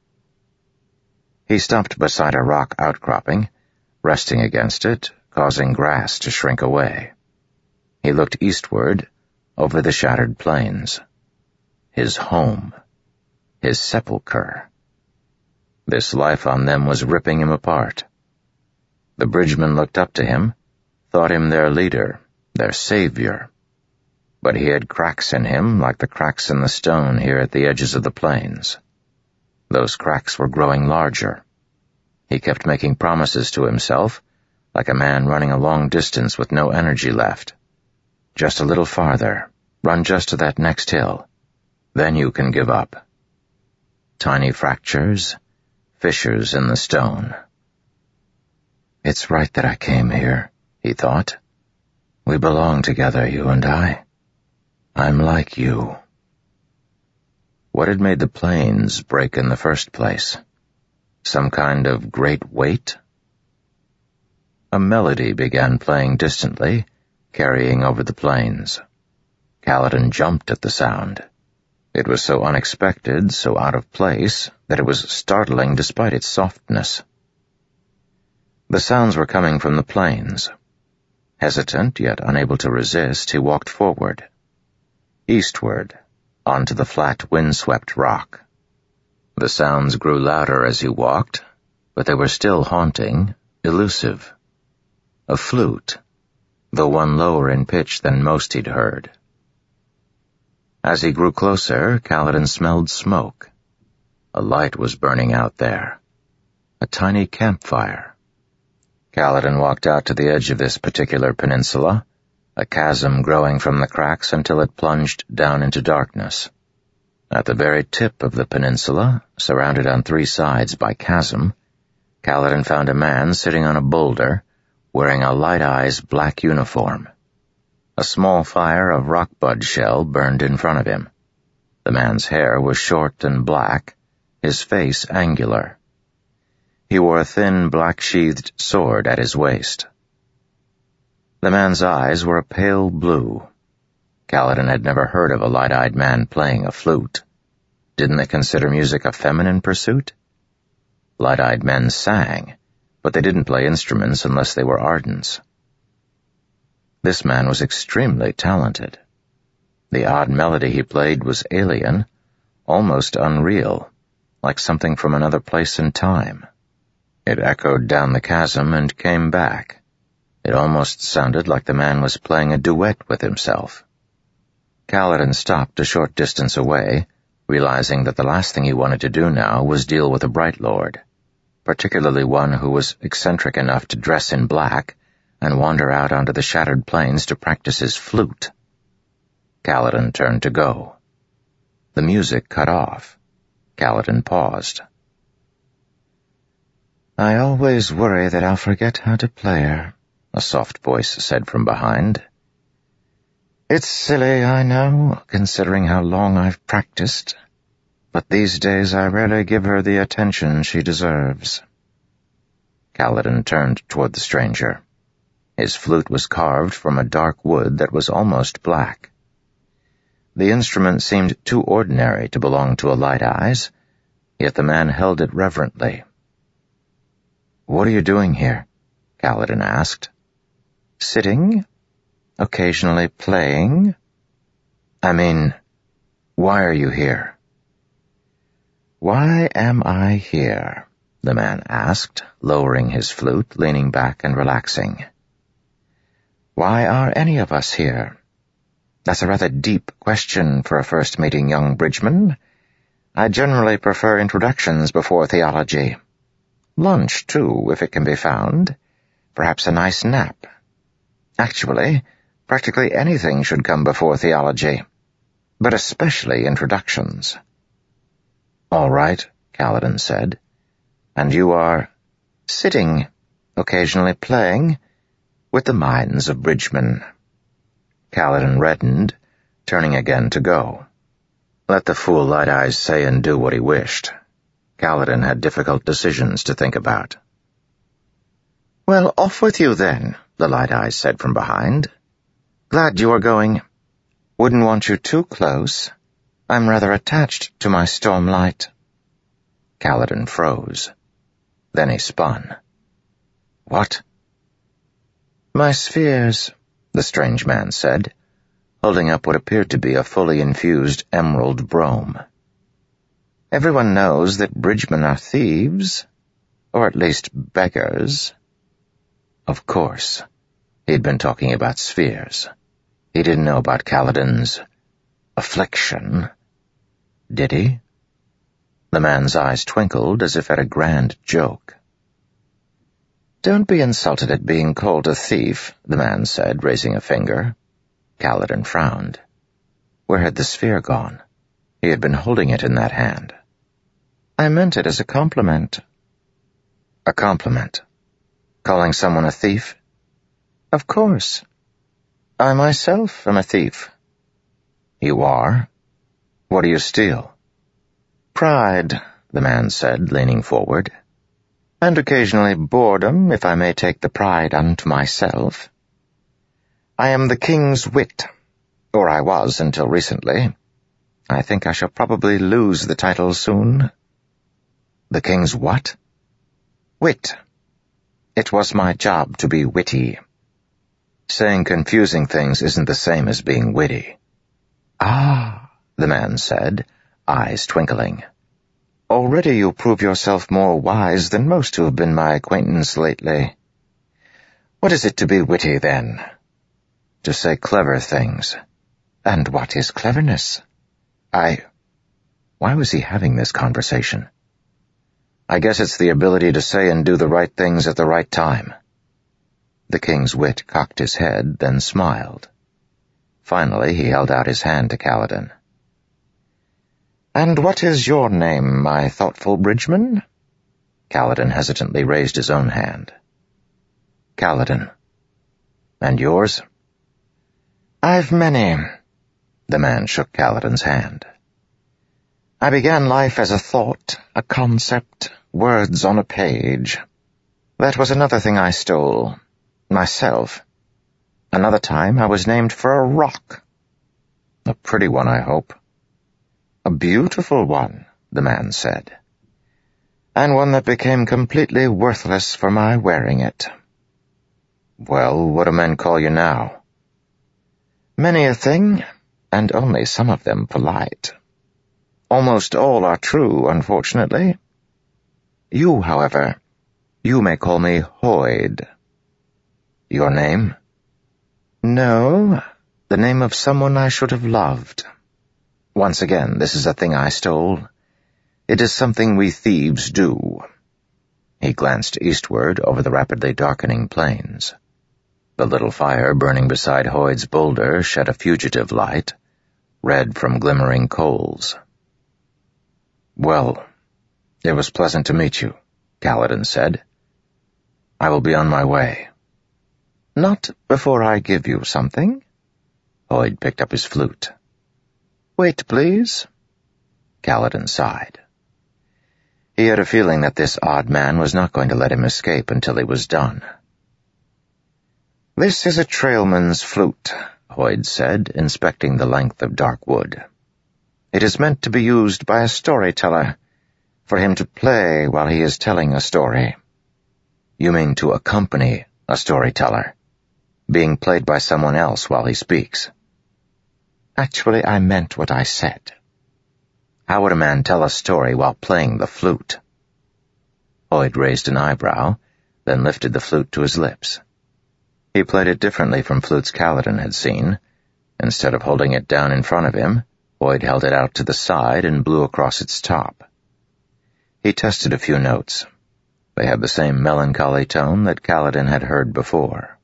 Speaker 1: He stopped beside a rock outcropping, resting against it, causing grass to shrink away. He looked eastward, over the shattered plains. His home. His sepulchre. This life on them was ripping him apart. The bridgemen looked up to him, thought him their leader, their savior. But he had cracks in him like the cracks in the stone here at the edges of the plains. Those cracks were growing larger. He kept making promises to himself, like a man running a long distance with no energy left. Just a little farther, run just to that next hill. Then you can give up. Tiny fractures, fissures in the stone. It's right that I came here, he thought. We belong together, you and I. I'm like you. What had made the plains break in the first place? Some kind of great weight? A melody began playing distantly, carrying over the plains. Kaladin jumped at the sound. It was so unexpected, so out of place, that it was startling despite its softness. The sounds were coming from the plains. Hesitant, yet unable to resist, he walked forward. Eastward, onto the flat, wind-swept rock. The sounds grew louder as he walked, but they were still haunting, elusive. A flute, though one lower in pitch than most he'd heard. As he grew closer, Kaladin smelled smoke. A light was burning out there. A tiny campfire. Kaladin walked out to the edge of this particular peninsula, a chasm growing from the cracks until it plunged down into darkness. At the very tip of the peninsula, surrounded on three sides by chasm, Kaladin found a man sitting on a boulder, wearing a Light-Eye's black uniform. A small fire of rockbud shell burned in front of him. The man's hair was short and black, his face angular. He wore a thin, black-sheathed sword at his waist. The man's eyes were a pale blue. Kaladin had never heard of a light-eyed man playing a flute. Didn't they consider music a feminine pursuit? Light-eyed men sang, but they didn't play instruments unless they were ardents. This man was extremely talented. The odd melody he played was alien, almost unreal, like something from another place and time. It echoed down the chasm and came back. It almost sounded like the man was playing a duet with himself. Kaladin stopped a short distance away, realizing that the last thing he wanted to do now was deal with a Bright Lord, particularly one who was eccentric enough to dress in black and wander out onto the shattered plains to practice his flute. Kaladin turned to go. The music cut off. Kaladin paused. I always worry that I'll forget how to play her, a soft voice said from behind. It's silly, I know, considering how long I've practiced, but these days I rarely give her the attention she deserves. Kaladin turned toward the stranger. His flute was carved from a dark wood that was almost black. The instrument seemed too ordinary to belong to a Light Eyes, yet the man held it reverently. "What are you doing here?" Kaladin asked. "Sitting, occasionally playing. I mean, why are you here?" "Why am I here?" the man asked, lowering his flute, leaning back and relaxing. "Why are any of us here? That's a rather deep question for a first meeting, young Bridgman. I generally prefer introductions before theology. Lunch, too, if it can be found. Perhaps a nice nap. Actually, practically anything should come before theology, but especially introductions." "All right," Kaladin said. "And you are—" "Sitting, occasionally playing, with the minds of Bridgman." Kaladin reddened, turning again to go. Let the fool Light Eyes say and do what he wished. Kaladin had difficult decisions to think about. "Well, off with you then," the Light Eyes said from behind. "Glad you are going. Wouldn't want you too close. I'm rather attached to my Stormlight." Kaladin froze. Then he spun. "What?" "My spheres," the strange man said, holding up what appeared to be a fully infused emerald brome. "Everyone knows that Bridgmen are thieves, or at least beggars." Of course. He'd been talking about spheres. He didn't know about Kaladin's affliction. Did he? The man's eyes twinkled as if at a grand joke. "Don't be insulted at being called a thief," the man said, raising a finger. Kaladin frowned. Where had the sphere gone? He had been holding it in that hand. "I meant it as a compliment." "A compliment? Calling someone a thief?" "Of course. I myself am a thief." "You are? What do you steal?" "Pride," the man said, leaning forward. "And occasionally boredom, if I may take the pride unto myself. I am the king's wit, or I was until recently. I think I shall probably lose the title soon." "The king's what?" "Wit. It was my job to be witty." "Saying confusing things isn't the same as being witty." "Ah," the man said, eyes twinkling. "Already you prove yourself more wise than most who have been my acquaintance lately. What is it to be witty, then?" "To say clever things." "And what is cleverness?" I... Why was he having this conversation? "I guess it's the ability to say and do the right things at the right time." The king's wit cocked his head, then smiled. Finally, he held out his hand to Kaladin. "And what is your name, my thoughtful Bridgman?" Kaladin hesitantly raised his own hand. "Kaladin. And yours?" "I've many." The man shook Kaladin's hand. "I began life as a thought, a concept, words on a page. That was another thing I stole. Myself. Another time I was named for a rock." "A pretty one, I hope." "A beautiful one," the man said. "And one that became completely worthless for my wearing it." "Well, what do men call you now?" "Many a thing, and only some of them polite. Almost all are true, unfortunately. You, however, you may call me Hoid." "Your name?" "No, the name of someone I should have loved. Once again, this is a thing I stole. It is something we thieves do." He glanced eastward over the rapidly darkening plains. The little fire burning beside Hoid's boulder shed a fugitive light, red from glimmering coals. "Well, it was pleasant to meet you," Kaladin said. "I will be on my way." "Not before I give you something." Hoid picked up his flute. "Wait, please." Kaladin sighed. He had a feeling that this odd man was not going to let him escape until he was done.
Speaker 2: "This is a trailman's flute," Hoyd said, inspecting the length of dark wood. "It is meant to be used by a storyteller, for him to play while he is telling a story."
Speaker 1: "You mean to accompany a storyteller, being played by someone else while he speaks?"
Speaker 2: "Actually, I meant what I said."
Speaker 1: "How would a man tell a story while playing the flute?" Hoyd raised an eyebrow, then lifted the flute to his lips. He played it differently from flutes Kaladin had seen. Instead of holding it down in front of him, Hoyd held it out to the side and blew across its top. He tested a few notes. They had the same melancholy tone that Kaladin had heard before.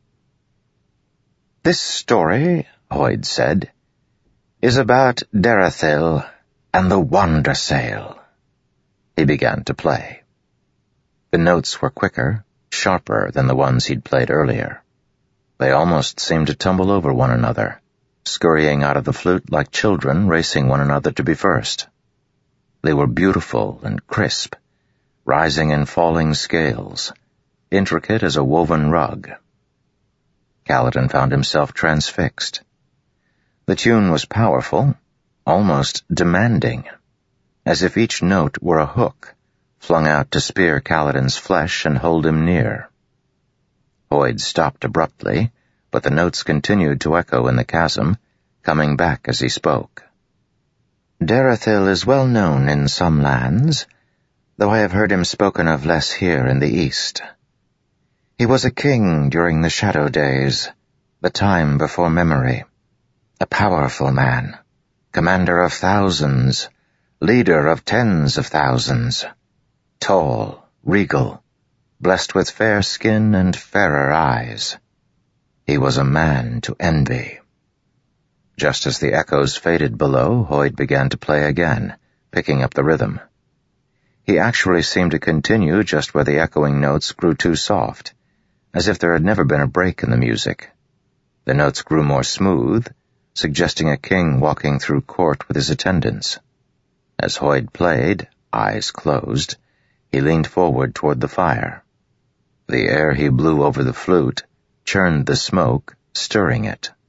Speaker 2: "This story," Hoyd said, "is about Derethil and the Wandersail."
Speaker 1: He began to play. The notes were quicker, sharper than the ones he'd played earlier. They almost seemed to tumble over one another, scurrying out of the flute like children racing one another to be first. They were beautiful and crisp, rising and falling scales, intricate as a woven rug. Kaladin found himself transfixed. The tune was powerful, almost demanding, as if each note were a hook flung out to spear Kaladin's flesh and hold him near. Hoyd stopped abruptly, but the notes continued to echo in the chasm, coming back as he spoke.
Speaker 2: "Derethil is well known in some lands, though I have heard him spoken of less here in the east. He was a king during the Shadow Days, the time before memory. A powerful man, commander of thousands, leader of tens of thousands. Tall, regal, blessed with fair skin and fairer eyes. He was a man to envy."
Speaker 1: Just as the echoes faded below, Hoyd began to play again, picking up the rhythm. He actually seemed to continue just where the echoing notes grew too soft, as if there had never been a break in the music. The notes grew more smooth, suggesting a king walking through court with his attendants. As Hoyd played, eyes closed, he leaned forward toward the fire. The air he blew over the flute churned the smoke, stirring it.